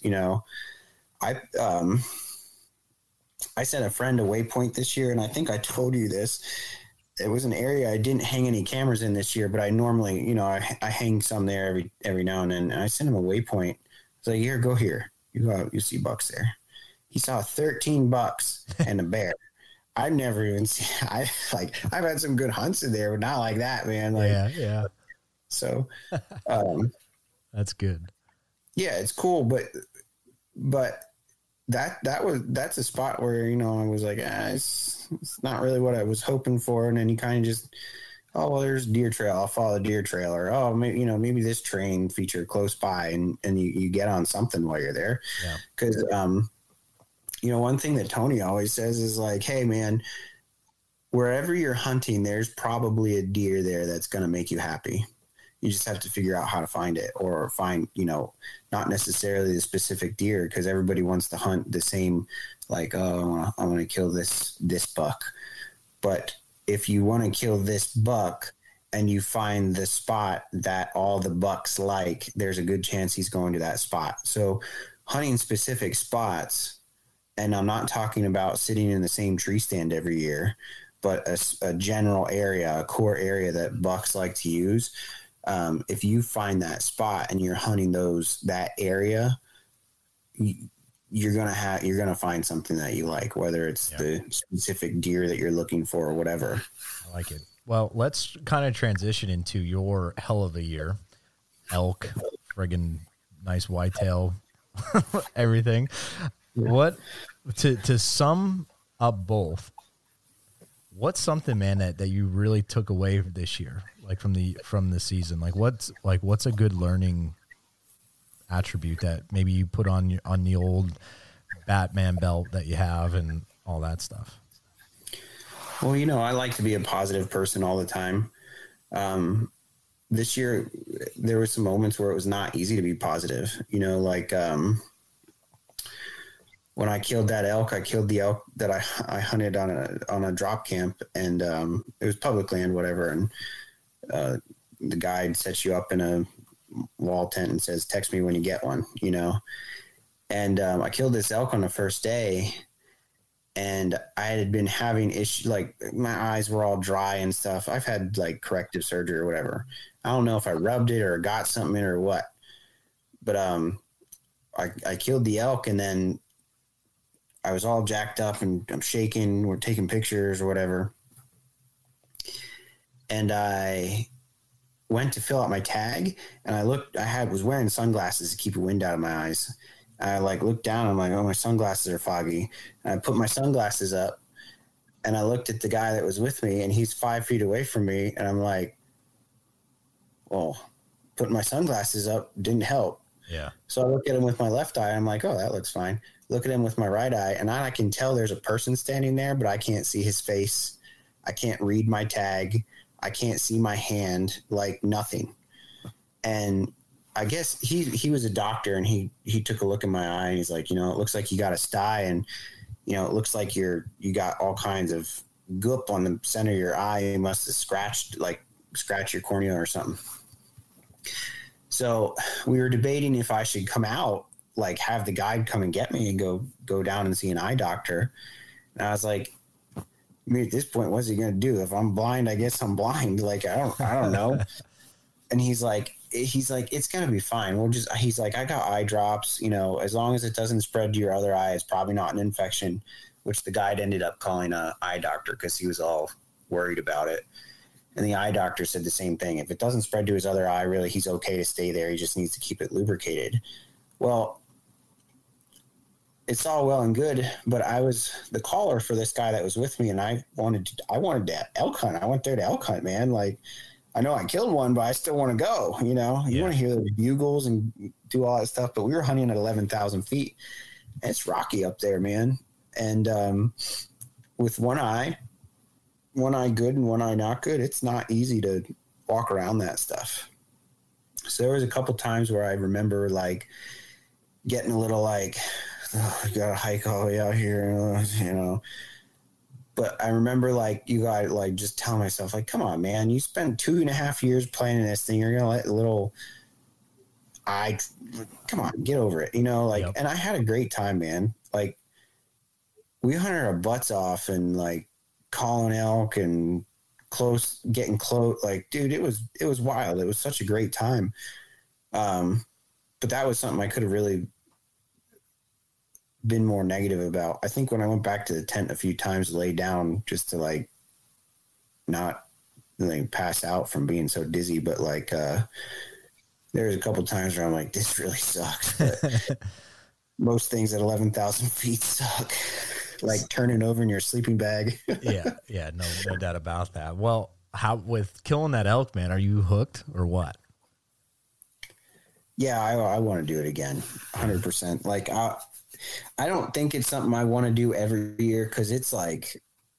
I sent a friend a waypoint this year, and I think I told you this. It was an area I didn't hang any cameras in this year, but I normally, I hang some there every now and then. And I sent him a waypoint. It's like, here, go here. You go out, you see bucks there. He saw 13 bucks and a bear. I've never even seen. I've had some good hunts in there, but not like that, man. Like, yeah. So, that's good. Yeah, it's cool, but that's a spot where I was like, it's not really what I was hoping for, and then you kind of just, oh well, there's deer trail. I'll follow the deer trail, or oh maybe this terrain feature close by, and you get on something while you're there, because one thing that Tony always says is like, hey man, wherever you're hunting, there's probably a deer there that's going to make you happy. You just have to figure out how to find it, or find, not necessarily the specific deer, because everybody wants to hunt the same, like, oh, I want to kill this buck. But if you want to kill this buck and you find the spot that all the bucks like, there's a good chance he's going to that spot. So hunting specific spots, and I'm not talking about sitting in the same tree stand every year, but a general area, a core area that bucks like to use. If you find that spot and you're hunting that area, you're gonna find something that you like, whether it's the specific deer that you're looking for or whatever. I like it. Well, let's kind of transition into your hell of a year. Elk, friggin' nice whitetail, everything. What to sum up both? What's something, man, that you really took away this year, like from the season? Like what's a good learning attribute that maybe you put on the old Batman belt that you have and all that stuff? Well, I like to be a positive person all the time. This year there were some moments where it was not easy to be positive. when I killed that elk, I killed the elk that I hunted on a drop camp, and it was public land, whatever. And the guide sets you up in a wall tent and says, "Text me when you get one," you know. And I killed this elk on the first day, and I had been having issues, like my eyes were all dry and stuff. I've had like corrective surgery or whatever. I don't know if I rubbed it or got something in or what, but I killed the elk, and then I was all jacked up and I'm shaking. We're taking pictures or whatever. And I went to fill out my tag, and I was wearing sunglasses to keep the wind out of my eyes. I like looked down, I'm like, oh, my sunglasses are foggy. And I put my sunglasses up, and I looked at the guy that was with me, and he's 5 feet away from me. And I'm like, well, putting my sunglasses up didn't help. Yeah. So I look at him with my left eye. I'm like, oh, that looks fine. Look at him with my right eye, and I can tell there's a person standing there, but I can't see his face. I can't read my tag. I can't see my hand, like nothing. And I guess he was a doctor, and he took a look in my eye, and he's like, you know, it looks like you got a sty, and you know, it looks like you got all kinds of goop on the center of your eye. You must have scratched your cornea or something. So we were debating if I should come out, like have the guide come and get me and go down and see an eye doctor. And I was like, I mean, at this point, what's he going to do? If I'm blind, I guess I'm blind. Like, I don't know. And he's like, it's going to be fine. He's like, I got eye drops, you know, as long as it doesn't spread to your other eye, it's probably not an infection, which the guide ended up calling an eye doctor because he was all worried about it. And the eye doctor said the same thing. If it doesn't spread to his other eye, really, he's okay to stay there. He just needs to keep it lubricated. Well, it's all well and good, but I was the caller for this guy that was with me, and I wanted to elk hunt. I went there to elk hunt, man. Like, I know I killed one, but I still want to go, you know. You want to hear the bugles and do all that stuff, but we were hunting at 11,000 feet. And it's rocky up there, man. And with one eye good and one eye not good, it's not easy to walk around that stuff. So there was a couple times where I remember like getting a little like, oh, I gotta hike all the way out here, you know. But I remember like you got like just telling myself like, come on, man, you spent 2.5 years planning this thing. You're gonna let a little come on, get over it, you know, like. Yep. And I had a great time, man. Like, we hunted our butts off and like calling elk and getting close. Like, dude, it was wild. It was such a great time. But that was something I could have really been more negative about. I think when I went back to the tent a few times to lay down just to like not like pass out from being so dizzy, but like there was a couple times where I'm like, this really sucks. But most things at 11,000 feet suck. Like turning over in your sleeping bag. yeah, no doubt about that. Well, how with killing that elk, man, are you hooked or what? Yeah, I want to do it again, 100%. Like, I don't think it's something I want to do every year because it's like,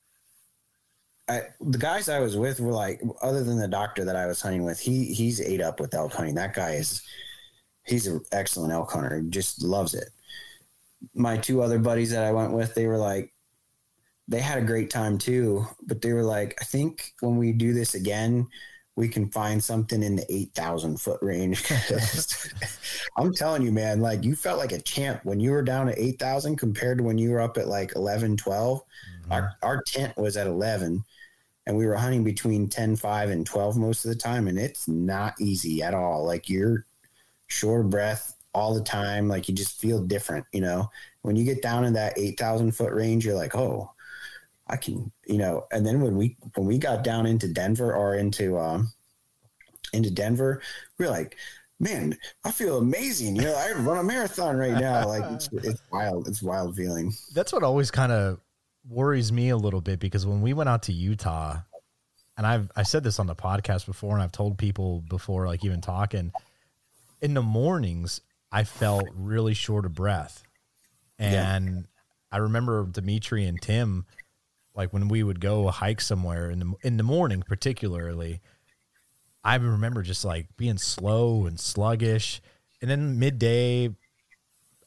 the guys I was with were like, other than the doctor that I was hunting with, he's ate up with elk hunting. That guy he's an excellent elk hunter. Just loves it. My two other buddies that I went with, they were like, they had a great time too, but they were like, I think when we do this again, we can find something in the 8,000 foot range. I'm telling you, man, like you felt like a champ when you were down at 8,000 compared to when you were up at like 11, 12. Mm-hmm. Our tent was at 11 and we were hunting between 10, 5 and 12 most of the time. And it's not easy at all. Like you're short of breath all the time. Like you just feel different, you know, when you get down in that 8,000 foot range, you're like, oh, I can, you know. And then when we got down into Denver or into Denver, we're like, man, I feel amazing. You know, I run a marathon right now. Like it's wild. It's a wild feeling. That's what always kind of worries me a little bit, because when we went out to Utah, and I said this on the podcast before, and I've told people before, like even talking in the mornings, I felt really short of breath. And I remember Dimitri and Tim, like when we would go hike somewhere in the morning, particularly, I remember just like being slow and sluggish. And then midday,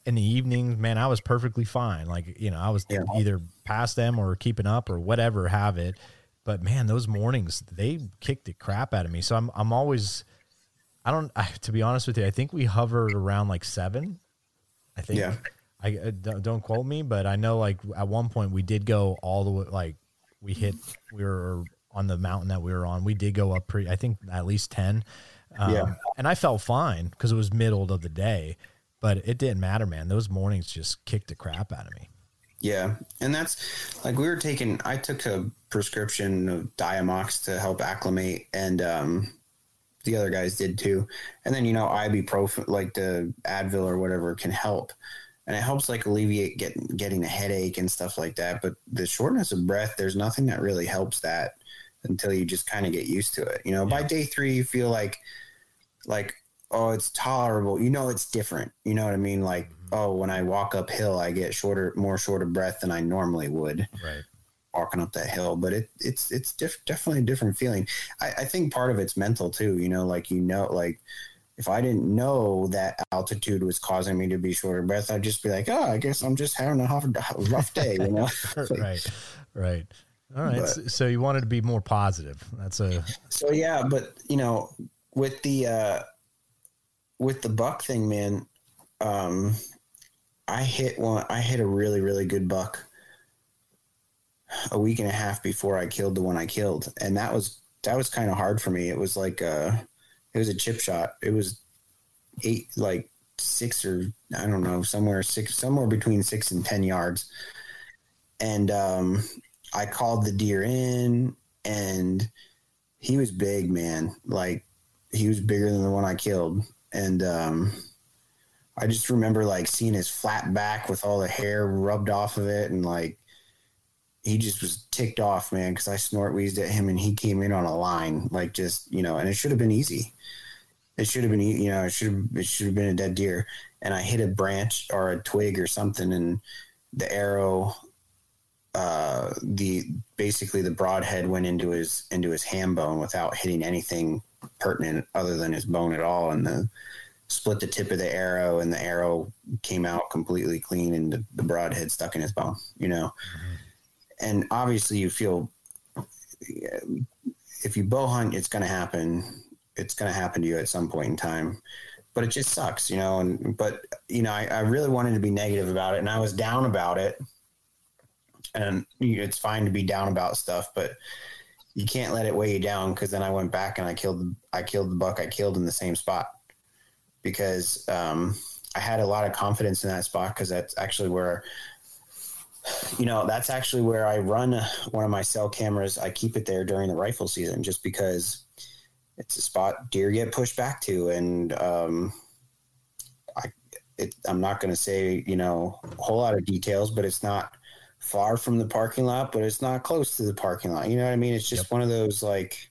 in the evenings, man, I was perfectly fine. Like, you know, I was either past them or keeping up or whatever, have it. But man, those mornings, they kicked the crap out of me. So I'm always, to be honest with you, I think we hovered around like 7. I think. Yeah. I don't quote me, but I know like at one point we did go all the way, like we were on the mountain that we were on. We did go up I think at least 10. And I felt fine because it was middle of the day, but it didn't matter, man. Those mornings just kicked the crap out of me. Yeah. And that's like I took a prescription of Diamox to help acclimate, and the other guys did too. And then, you know, ibuprofen, like the Advil or whatever, can help. And it helps like alleviate getting a headache and stuff like that. But the shortness of breath, there's nothing that really helps that until you just kind of get used to it. You know, by day 3, you feel like, oh, it's tolerable. You know, it's different. You know what I mean? Like, oh, when I walk uphill, I get more short of breath than I normally would. Right. Walking up that hill. But it's definitely a different feeling. I think part of it's mental too. You know, like, if I didn't know that altitude was causing me to be short of breath, I'd just be like, oh, I guess I'm just having a rough day, you know? Right. All right. So you wanted to be more positive. So yeah, but you know, with the buck thing, man, I hit a really, really good buck a week and a half before I killed the one I killed. And that was kind of hard for me. It was like, it was a chip shot. It was 6 or I don't know, somewhere between 6 and 10 yards. And I called the deer in, and he was big, man. Like, he was bigger than the one I killed. And I just remember like seeing his flat back with all the hair rubbed off of it, and like he just was ticked off, man, because I snort wheezed at him and he came in on a line, like, just, you know, and it should have been easy. It should have been, you know, it should have been a dead deer. And I hit a branch or a twig or something, and the arrow, basically the broadhead went into his ham bone without hitting anything pertinent other than his bone at all. And split the tip of the arrow, and the arrow came out completely clean, and the broadhead stuck in his bone, you know? Mm-hmm. And obviously you feel, if you bow hunt, it's going to happen. It's going to happen to you at some point in time, but it just sucks, you know? But you know, I really wanted to be negative about it, and I was down about it, and it's fine to be down about stuff, but you can't let it weigh you down. Cause then I went back and I killed the buck I killed in the same spot, because I had a lot of confidence in that spot, because that's actually where, you know, that's actually where I run one of my cell cameras. I keep it there during the rifle season, just because it's a spot deer get pushed back to. And I'm not going to say, you know, a whole lot of details, but it's not far from the parking lot, but it's not close to the parking lot. You know what I mean? It's just one of those like,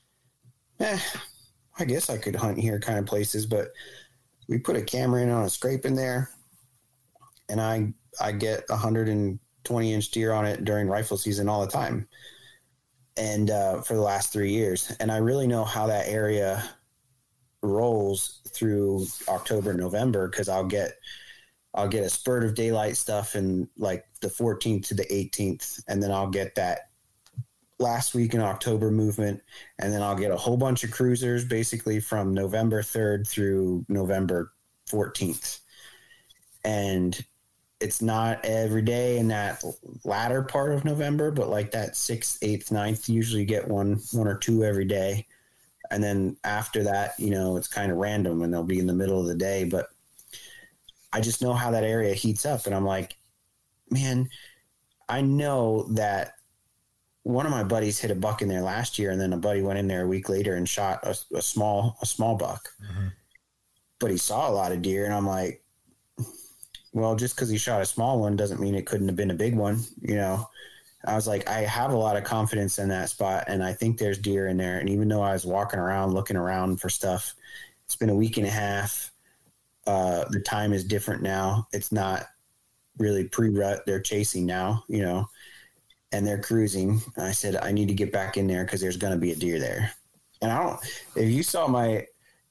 I guess I could hunt here kind of places, but we put a camera in on a scrape in there, and I get 120-inch deer on it during rifle season all the time. And for the last 3 years. And I really know how that area rolls through October, November, because I'll get a spurt of daylight stuff in like the 14th to the 18th, and then I'll get that last week in October movement, and then I'll get a whole bunch of cruisers basically from November 3rd through November 14th. And it's not every day in that latter part of November, but like that 6th, 8th, 9th, usually you get one or two every day. And then after that, you know, it's kind of random, and they'll be in the middle of the day. But I just know how that area heats up, and I'm like, man, I know that one of my buddies hit a buck in there last year, and then a buddy went in there a week later and shot a small buck. Mm-hmm. But he saw a lot of deer, and I'm like, well, just because he shot a small one doesn't mean it couldn't have been a big one, you know? I was like, I have a lot of confidence in that spot, and I think there's deer in there. And even though I was walking around, looking around for stuff, it's been a week and a half. The time is different now. It's not really pre-rut. They're chasing now, you know, and they're cruising. I said, I need to get back in there because there's going to be a deer there. And if you saw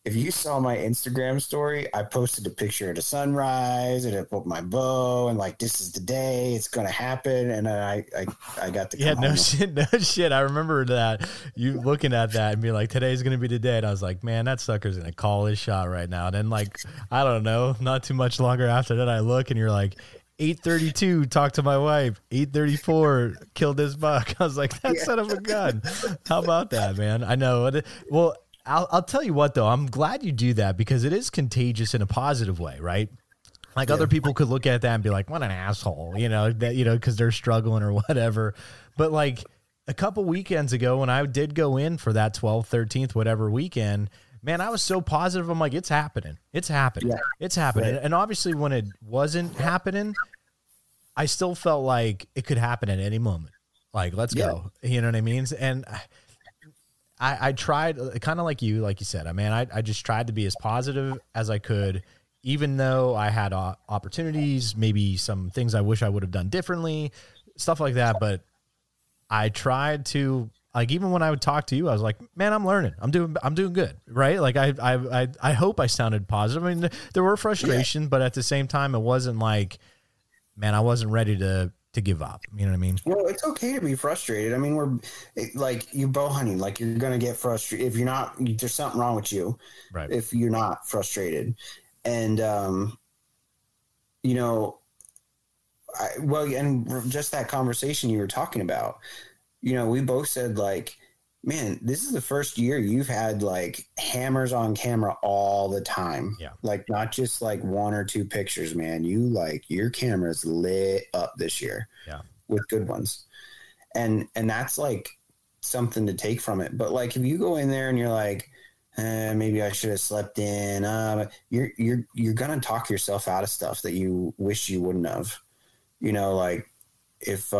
if you saw my Instagram story, I posted a picture of the sunrise and I put my bow and like, this is the day it's going to happen. And then I got to come home. No shit. I remember that you looking at that and being like, today's going to be the day. And I was like, man, that sucker's going to call his shot right now. And then like, I don't know, not too much longer after that, I look and you're like, 8:32, talk to my wife. 8:34, killed this buck. I was like, that son of a gun. How about that, man? I know. Well, I'll tell you what, though. I'm glad you do that because it is contagious in a positive way, right? Like other people could look at that and be like, what an asshole, because they're struggling or whatever. But like a couple weekends ago when I did go in for that 12th, 13th, whatever weekend, man, I was so positive. I'm like, it's happening. It's happening. Yeah. It's happening. Right. And obviously when it wasn't happening, I still felt like it could happen at any moment. Like, let's go. You know what I mean? And I tried kind of like you said, I just tried to be as positive as I could, even though I had opportunities, maybe some things I wish I would have done differently, stuff like that. But I tried to, like, even when I would talk to you, I was like, man, I'm learning. I'm doing good. Right. Like I hope I sounded positive. I mean, there were frustration, but at the same time, it wasn't like, man, I wasn't ready to give up. You know what I mean? Well, it's okay to be frustrated. I mean, you bow hunting, like you're going to get frustrated. If you're not, there's something wrong with you. Right. If you're not frustrated. And, and just that conversation you were talking about, we both said like, man, this is the first year you've had like hammers on camera all the time. Yeah. Like not just like one or two pictures, man. You like your camera's lit up this year. Yeah. With good ones. And that's like something to take from it. But like if you go in there and you're like, maybe I should have slept in, you're gonna talk yourself out of stuff that you wish you wouldn't have. Like if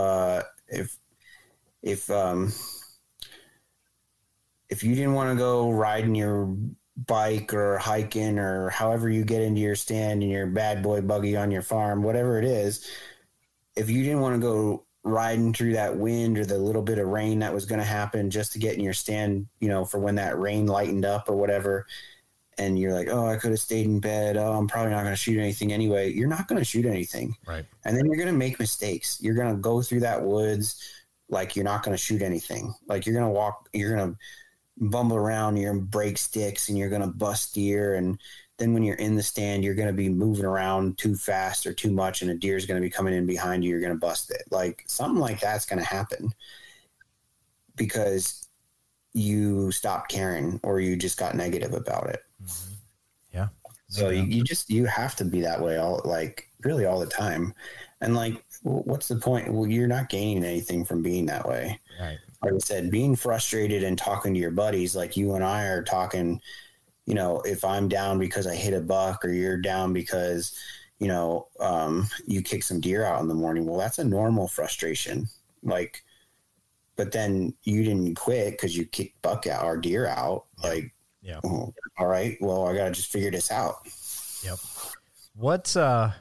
you didn't want to go riding your bike or hiking or however you get into your stand in your bad boy buggy on your farm, whatever it is, if you didn't want to go riding through that wind or the little bit of rain that was going to happen just to get in your stand, for when that rain lightened up or whatever, and you're like, oh, I could have stayed in bed. Oh, I'm probably not going to shoot anything anyway. You're not going to shoot anything. Right. And then you're going to make mistakes. You're going to go through that woods like you're not going to shoot anything. Like you're going to bumble around, you're going to break sticks and you're going to bust deer. And then when you're in the stand, you're going to be moving around too fast or too much. And a deer is going to be coming in behind you. You're going to bust it. Like something like that's going to happen because you stopped caring or you just got negative about it. Mm-hmm. Yeah. So you have to be that way really all the time. And like, what's the point? Well, you're not gaining anything from being that way. Right. Like I said, being frustrated and talking to your buddies, like you and I are talking, if I'm down because I hit a buck or you're down because, you kick some deer out in the morning. Well, that's a normal frustration. Like, but then you didn't quit because you kicked buck out or deer out. Like, yeah. Oh, all right. Well, I got to just figure this out. Yep. What's,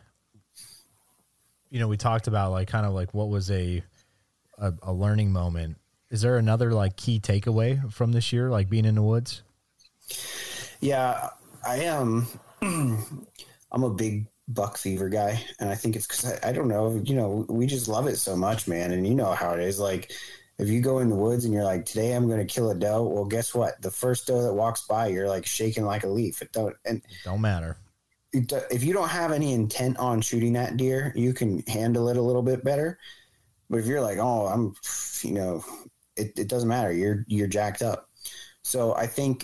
we talked about like kind of like what was a learning moment. Is there another like key takeaway from this year, like being in the woods? Yeah, I am. I'm a big buck fever guy. And I think it's because I don't know, we just love it so much, man. And you know how it is. Like if you go in the woods and you're like, today I'm going to kill a doe. Well, guess what? The first doe that walks by, you're like shaking like a leaf. It don't matter. If you don't have any intent on shooting that deer, you can handle it a little bit better. But if you're like, oh, I'm, it doesn't matter. You're jacked up. So I think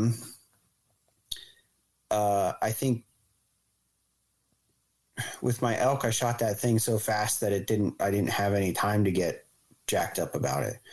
with my elk, I shot that thing so fast that I didn't have any time to get jacked up about it.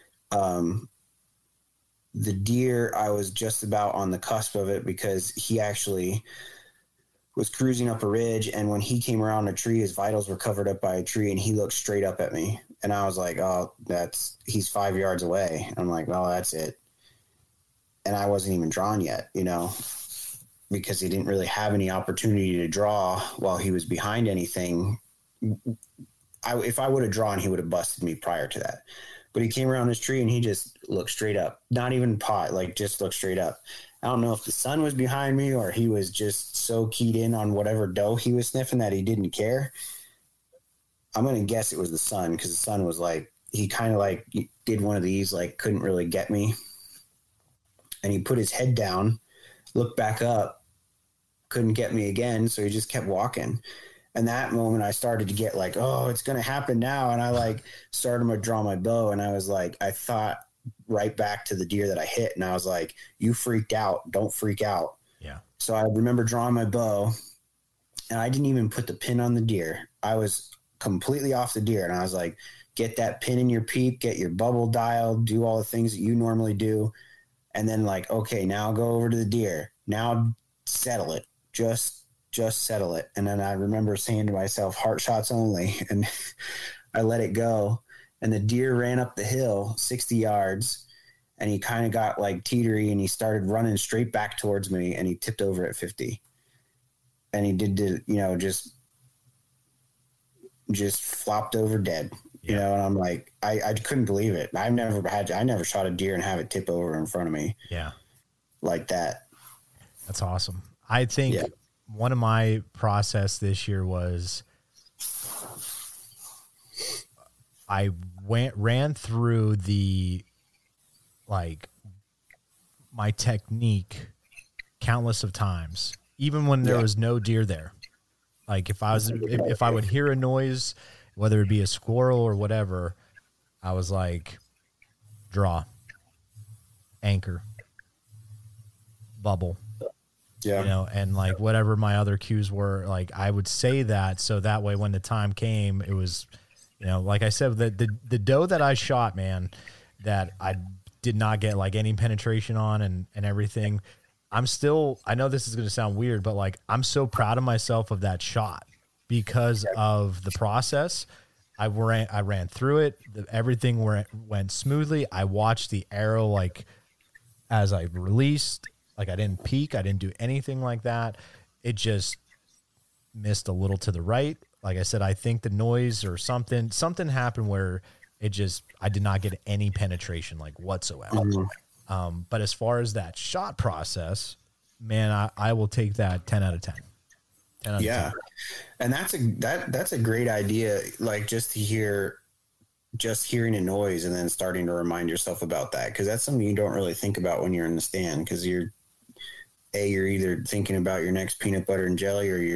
The deer, I was just about on the cusp of it because he actually was cruising up a ridge, and when he came around a tree, his vitals were covered up by a tree, and he looked straight up at me. And I was like, oh, he's 5 yards away. And I'm like, well, that's it. And I wasn't even drawn yet, because he didn't really have any opportunity to draw while he was behind anything. If I would have drawn, he would have busted me prior to that. But he came around this tree and he just looked straight up, not even pot, like just looked straight up. I don't know if the sun was behind me or he was just so keyed in on whatever doe he was sniffing that he didn't care. I'm going to guess it was the sun, because the sun was like, he kind of like did one of these, like couldn't really get me. And he put his head down, looked back up, couldn't get me again. So he just kept walking. And that moment I started to get like, oh, it's going to happen now. And I like started to draw my bow. And I was like, I thought right back to the deer that I hit. And I was like, you freaked out. Don't freak out. Yeah. So I remember drawing my bow, and I didn't even put the pin on the deer. I was completely off the deer. And I was like, get that pin in your peep, get your bubble dialed, do all the things that you normally do. And then like, okay, now go over to the deer. Now settle it. Just settle it. And then I remember saying to myself, heart shots only. And I let it go. And the deer ran up the hill 60 yards, and he kind of got like teetery, and he started running straight back towards me, and he tipped over at 50. And he did, you know, just flopped over dead. You know, and I'm like, I couldn't believe it. I never shot a deer and have it tip over in front of me. Yeah. Like that. That's awesome. I think one of my process this year was I ran through my technique countless of times, even when there was no deer there. Like if I would hear a noise, whether it be a squirrel or whatever, I was like, draw, anchor, bubble. Yeah. You know, and like whatever my other cues were, like I would say that, so that way when the time came, it was, you know, like I said, the doe that I shot, man, that I did not get like any penetration on and everything. I know this is going to sound weird, but like I'm so proud of myself of that shot because of the process. I ran through it. Everything went smoothly. I watched the arrow like as I released. Like I didn't peek. I didn't do anything like that. It just missed a little to the right. Like I said, I think the noise or something happened where I did not get any penetration like whatsoever. Mm-hmm. But as far as that shot process, man, I will take that 10 out of 10. 10 out of 10. And that's a great idea. Like just hearing a noise and then starting to remind yourself about that. Cause that's something you don't really think about when you're in the stand. Cause you're either thinking about your next peanut butter and jelly, or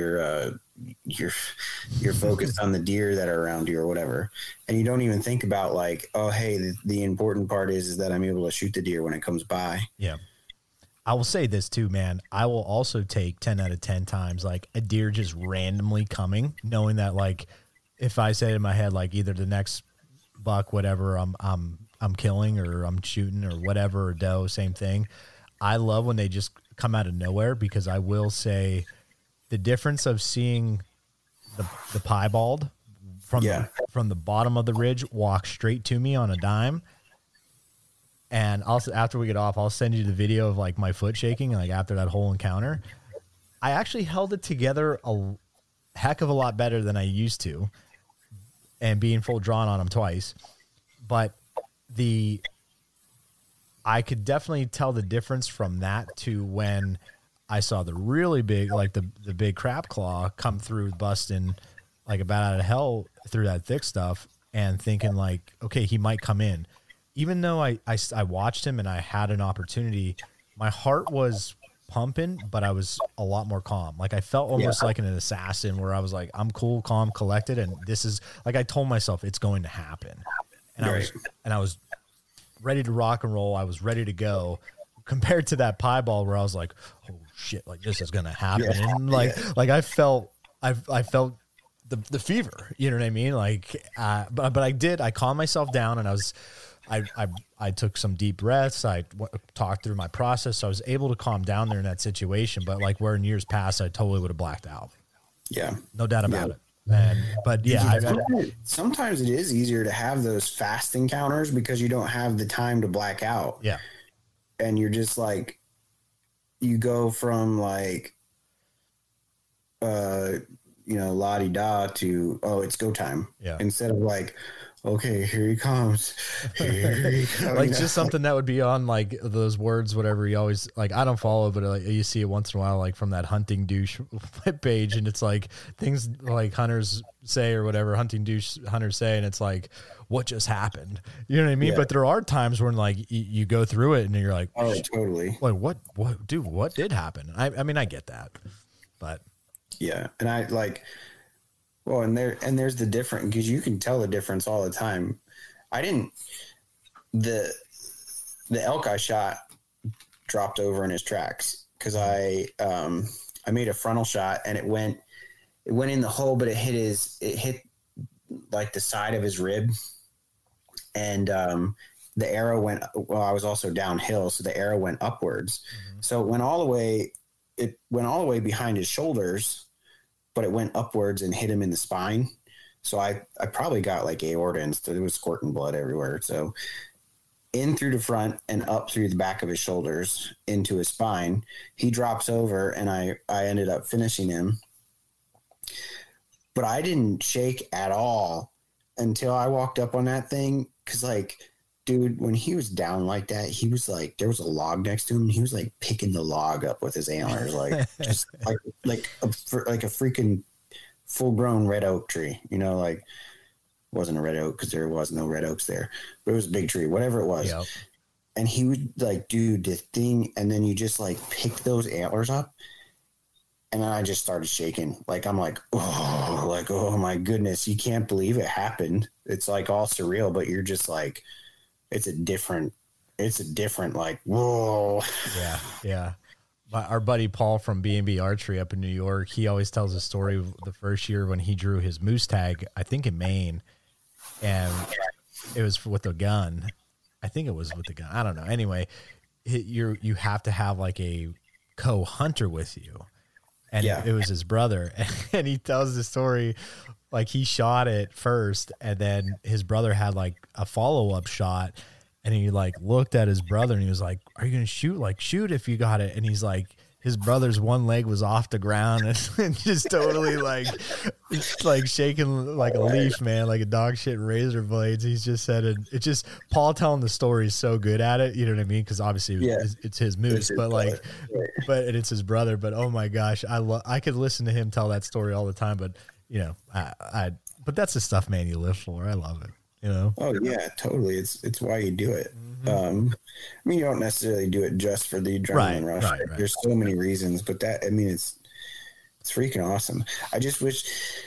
you're focused on the deer that are around you or whatever. And you don't even think about like, oh, hey, the important part is that I'm able to shoot the deer when it comes by. Yeah. I will say this too, man. I will also take 10 out of 10 times, like a deer just randomly coming, knowing that like, if I say in my head, like either the next buck, whatever I'm killing or I'm shooting or whatever, or doe, same thing. I love when they just come out of nowhere, because I will say the difference of seeing the piebald from the bottom of the ridge walk straight to me on a dime. And also after we get off, I'll send you the video of like my foot shaking, like after that whole encounter. I actually held it together a heck of a lot better than I used to, and being full drawn on them twice. But I could definitely tell the difference from that to when I saw the really big, like the big crab claw come through, busting like a bat out of hell through that thick stuff, and thinking like, okay, he might come in. Even though I watched him and I had an opportunity, my heart was pumping, but I was a lot more calm. Like I felt almost like an assassin, where I was like, I'm cool, calm, collected. And this is like, I told myself it's going to happen. And I was ready to rock and roll. I was ready to go, compared to that piebald where I was like, oh shit, like this is going to happen. Yeah. And like I felt the fever, you know what I mean? Like, but I calmed myself down, and I took some deep breaths. I talked through my process. So I was able to calm down there in that situation. But like where in years past, I totally would have blacked out. Yeah. No doubt about it. But sometimes it is easier to have those fast encounters because you don't have the time to black out. Yeah. And you're just like, you go from like, la-di-da to, oh, it's go time. Yeah. Instead of like, okay, here he comes. Here he comes. Like just something that would be on like those words, whatever you always like. I don't follow, but like you see it once in a while, like from that hunting douche page, and it's like things like hunters say or whatever hunting douche hunters say, and it's like, what just happened? You know what I mean? Yeah. But there are times when like you go through it and you're like, Oh, totally. like what, dude, what did happen? I mean, I get that, but yeah, and I like. Well, and there's the difference, because you can tell the difference all the time. The elk I shot dropped over in his tracks because I made a frontal shot and it went in the hole, but it hit like the side of his rib, and the arrow went. Well, I was also downhill, so the arrow went upwards. Mm-hmm. So it went all the way behind his shoulders, but it went upwards and hit him in the spine. So I probably got like aorta, and it was squirting blood everywhere. So in through the front and up through the back of his shoulders into his spine, he drops over, and I ended up finishing him. But I didn't shake at all until I walked up on that thing. Cause like, dude, when he was down like that, he was like, there was a log next to him, and he was like picking the log up with his antlers, like just like a freaking full grown red oak tree, you know, like it wasn't a red oak because there was no red oaks there, but it was a big tree, whatever it was. Yep. And he would like do this thing, and then you just like pick those antlers up, and then I just started shaking. Like I'm like, oh my goodness, you can't believe it happened. It's like all surreal, but you're just like, it's a different like, whoa. Yeah. Our buddy Paul from B&B Archery up in New York, he always tells a story of the first year when he drew his moose tag, I think in Maine, and it was with a gun. I think it was with a gun. I don't know. Anyway, you have to have like a co-hunter with you, and it was his brother. And he tells the story like he shot it first, and then his brother had like a follow-up shot, and he like looked at his brother and he was like, are you going to shoot? Like, shoot if you got it. And he's like, his brother's one leg was off the ground and just totally like shaking like a leaf, man, like a dog shit razor blades. He's just said it. It's just Paul telling the story is so good at it. You know what I mean? Cause obviously it's his moose, but like, but it's his brother, but oh my gosh, I could listen to him tell that story all the time, but you know, but that's the stuff, man, you live for. I love it. You know? Oh yeah, totally. It's why you do it. Mm-hmm. I mean, you don't necessarily do it just for the adrenaline rush. Right. There's so many reasons, but it's freaking awesome. I just wish,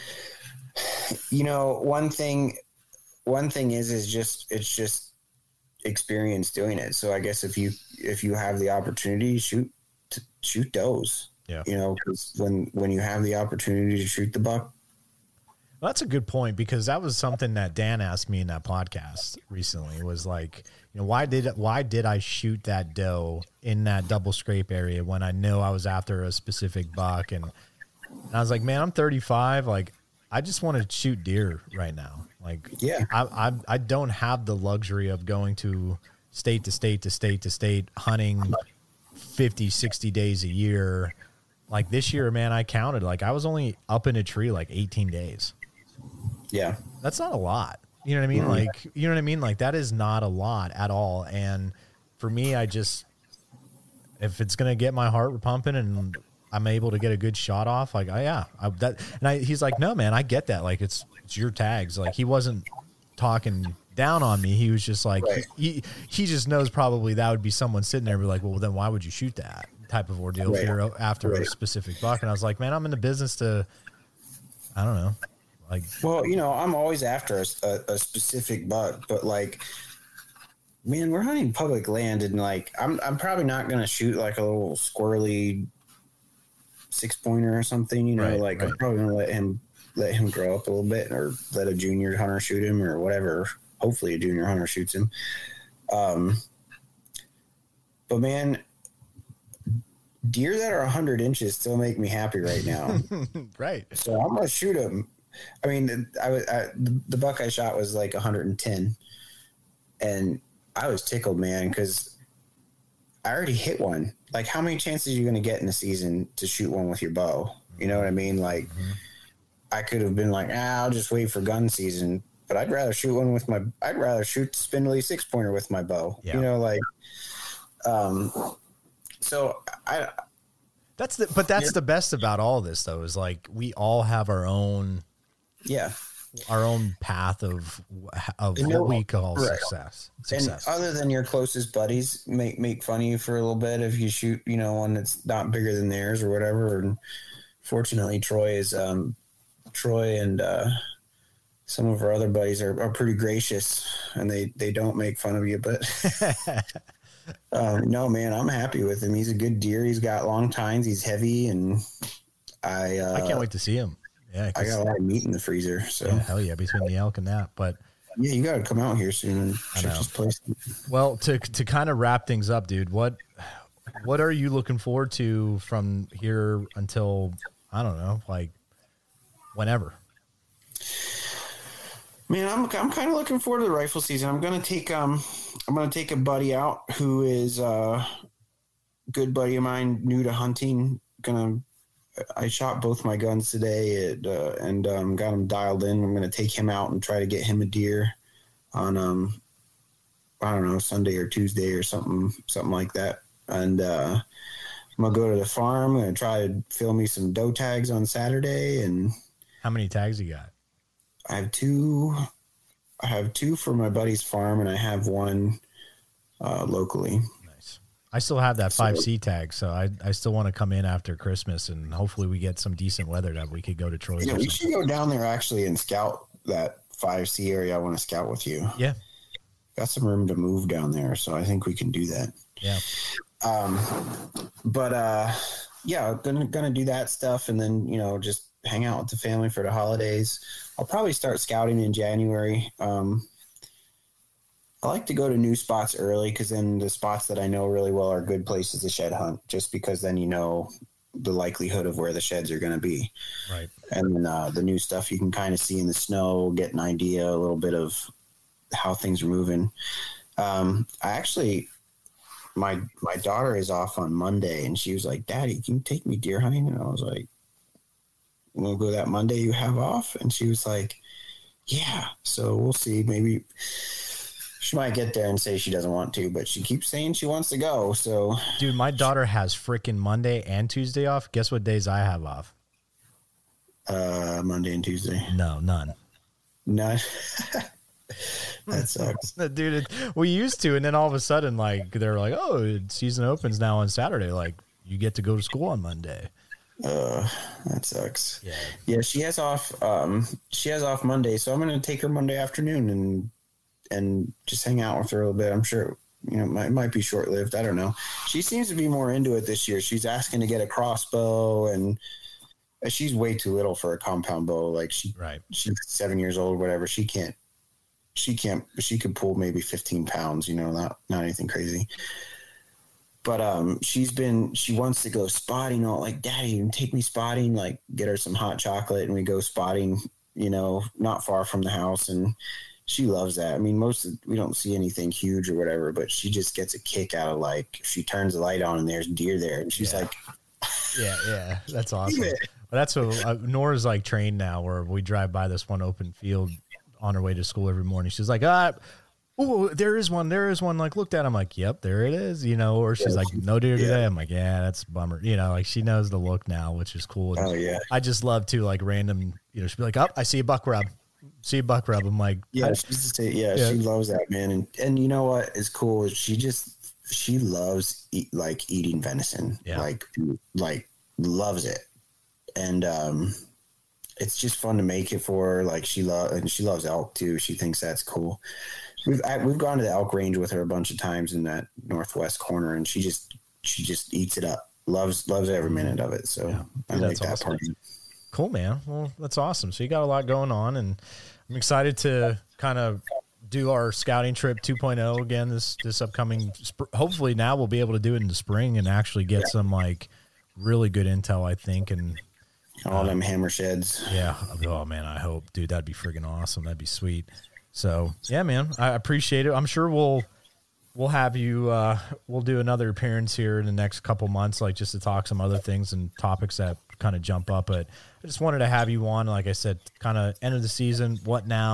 you know, one thing is it's just experience doing it. So I guess if you have the opportunity, shoot does. Yeah. You know, because when you have the opportunity to shoot the buck. Well, that's a good point, because that was something that Dan asked me in that podcast recently. It was like, you know, why did I shoot that doe in that double scrape area when I know I was after a specific buck? And I was like, man, I'm 35. Like, I just want to shoot deer right now. Like, yeah, I don't have the luxury of going to state to state to state to state hunting 50, 60 days a year. Like this year, man, I counted, like I was only up in a tree like 18 days. Yeah. That's not a lot. You know what I mean? Mm-hmm. Like, you know what I mean? Like that is not a lot at all. And for me, if it's going to get my heart pumping and I'm able to get a good shot off, like, he's like, no, man, I get that. Like it's your tags. Like he wasn't talking down on me. He was just like, right. he just knows probably that would be someone sitting there and be like, well, then why would you shoot that type of ordeal if you're after a specific buck? And I was like, man, I'm in the business to, I don't know. Like, well, you know, I'm always after a specific buck, but like, man, we're hunting public land, and like, I'm probably not going to shoot like a little squirrely 6-pointer or something, you know, I'm probably going to let him grow up a little bit, or let a junior hunter shoot him or whatever. Hopefully a junior hunter shoots him. But man, deer that are 100 inches still make me happy right now. Right. So I'm going to shoot him. I mean, the buck I shot was like 110, and I was tickled, man, because I already hit one. Like, how many chances are you going to get in a season to shoot one with your bow? You know what I mean? Like, I could have been like, I'll just wait for gun season. but I'd rather shoot the spindly 6-pointer with my bow. Yeah. You know, like, so that's the best about all this though, is like, we all have our own path of what we call success. And other than your closest buddies make fun of you for a little bit if you shoot, you know, one that's not bigger than theirs or whatever. And fortunately, Troy and some of our other buddies are pretty gracious, and they don't make fun of you. But no, man, I'm happy with him. He's a good deer. He's got long tines. He's heavy, and I can't wait to see him. Yeah, I got a lot of meat in the freezer. So hell yeah, between the elk and that. But yeah, you got to come out here soon and check this place. Well, to kind of wrap things up, dude, what are you looking forward to from here until, I don't know, like whenever? Man, I'm kind of looking forward to the rifle season. I'm gonna take a buddy out who is a good buddy of mine, new to hunting. I shot both my guns today and got them dialed in. I'm gonna take him out and try to get him a deer on I don't know, Sunday or Tuesday or something like that. And I'm gonna go to the farm. I'm gonna try to fill me some doe tags on Saturday. And how many tags you got? I have two for my buddy's farm, and I have one locally. Nice. I still have that 5C tag, so I still want to come in after Christmas, and hopefully we get some decent weather that we could go to Troy's. Yeah, we should go down there actually and scout that 5C area. I want to scout with you. Yeah. Got some room to move down there, so I think we can do that. Yeah. Yeah, gonna do that stuff, and then, you know, just hang out with the family for the holidays. I'll probably start scouting in January. I like to go to new spots early, because then the spots that I know really well are good places to shed hunt, just because then you know the likelihood of where the sheds are going to be. Right. And the new stuff you can kind of see in the snow, get an idea, a little bit of how things are moving. My daughter is off on Monday, and she was like, "Daddy, can you take me deer hunting?" And I was like, "We'll go that Monday you have off?" And she was like, "Yeah." So we'll see. Maybe she might get there and say she doesn't want to, but she keeps saying she wants to go. So, dude, my daughter has freaking Monday and Tuesday off. Guess what days I have off? Monday and Tuesday. No, none. None. That sucks. Dude, we used to, and then all of a sudden, like, they're like, "Oh, season opens now on Saturday. Like, you get to go to school on Monday." That sucks. Yeah. Yeah, she has off. She has off Monday, so I'm going to take her Monday afternoon and just hang out with her a little bit. I'm sure, you know, it might be short lived. I don't know. She seems to be more into it this year. She's asking to get a crossbow, and she's way too little for a compound bow. Like she's 7 years old, whatever. She could pull maybe 15 pounds, you know, not anything crazy. But she wants to go spotting. All like, "Daddy, you can take me spotting." Like, get her some hot chocolate and we go spotting, you know, not far from the house. And she loves that. I mean, we don't see anything huge or whatever, but she just gets a kick out of, like, if she turns the light on and there's deer there, and she's like, yeah, that's awesome. Well, that's what Nora's like trained now, where we drive by this one open field on her way to school every morning. She's like, "Oh, there is one. Like, looked at. I'm like, "Yep, there it is." You know, or she's like, "No deer today." I'm like, "Yeah, that's a bummer." You know, like, she knows the look now, which is cool. Oh yeah. I just love to, like, random, you know, she'll be like, "Oh, I see a buck rub." I'm like, yeah, she loves that, man. And you know what is cool is she loves eating venison. Yeah. Like loves it. And it's just fun to make it for her. Like, she loves elk too. She thinks that's cool. We've gone to the elk range with her a bunch of times in that northwest corner, and she just eats it up. Loves every minute of it. So yeah, I like that awesome. part. Cool, man. Well, that's awesome. So you got a lot going on, and I'm excited to kind of do our scouting trip 2.0 again this upcoming. Hopefully now we'll be able to do it in the spring and actually get some, like, really good intel, I think, and all them hammer sheds. Yeah. Oh man, I hope, dude, that'd be friggin' awesome. That'd be sweet. So yeah, man, I appreciate it. I'm sure we'll have you, we'll do another appearance here in the next couple months, like, just to talk some other things and topics that kind of jump up. But I just wanted to have you on, like I said, kind of end of the season. What now?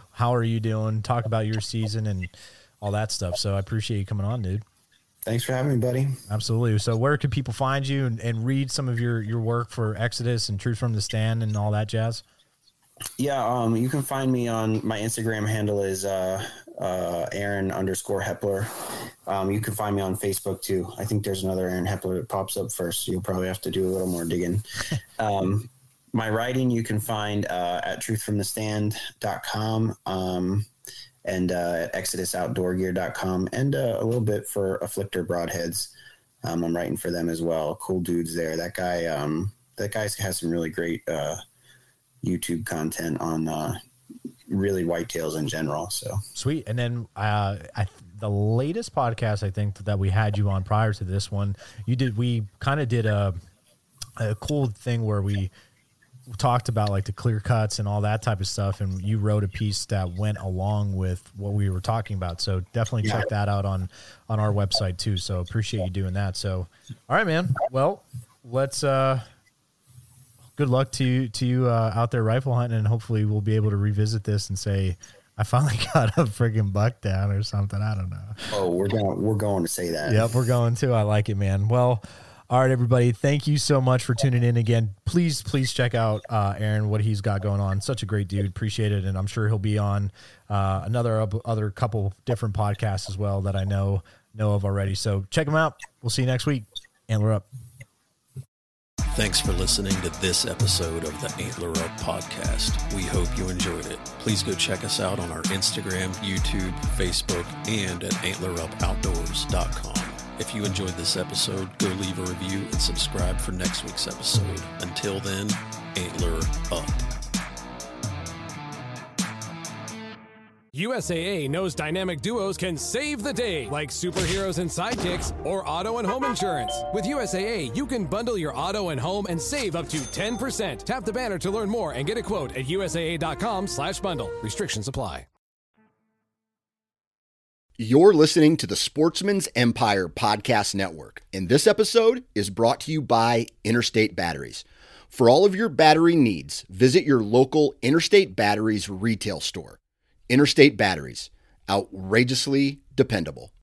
how are you doing, talk about your season and all that stuff. So I appreciate you coming on, dude. Thanks for having me, buddy. Absolutely. So where can people find you and read some of your work for Exodus and Truth from the Stand and all that jazz? Yeah, you can find me on my Instagram handle is Aaron_Hepler. You can find me on Facebook too. I think there's another Aaron Hepler that pops up first, so you'll probably have to do a little more digging. My writing you can find at truthfromthestand.com and at exodusoutdoorgear.com, and a little bit for Afflictor Broadheads. I'm writing for them as well. Cool dudes there. That guy has some really great YouTube content on really whitetails in general. So sweet. And then the latest podcast I think that we had you on prior to this one, we kind of did a cool thing where we talked about like the clear cuts and all that type of stuff, and you wrote a piece that went along with what we were talking about. So definitely check that out on our website too. So appreciate you doing that. So all right, man. Well, let's good luck to you out there rifle hunting, and hopefully we'll be able to revisit this and say, I finally got a friggin' buck down or something. I don't know. Oh, we're going to say that. Yep, we're going to. I like it, man. Well, all right, everybody. Thank you so much for tuning in again. Please check out Aaron, what he's got going on. Such a great dude. Appreciate it. And I'm sure he'll be on other couple different podcasts as well that I know of already. So check him out. We'll see you next week. Antler up. Thanks for listening to this episode of the Antler Up podcast. We hope you enjoyed it. Please go check us out on our Instagram, YouTube, Facebook, and at antlerupoutdoors.com. If you enjoyed this episode, go leave a review and subscribe for next week's episode. Until then, Antler Up. USAA knows dynamic duos can save the day, like superheroes and sidekicks, or auto and home insurance. With USAA, you can bundle your auto and home and save up to 10%. Tap the banner to learn more and get a quote at USAA.com/bundle. Restrictions apply. You're listening to the Sportsman's Empire Podcast Network, and this episode is brought to you by Interstate Batteries. For all of your battery needs, visit your local Interstate Batteries retail store. Interstate Batteries, outrageously dependable.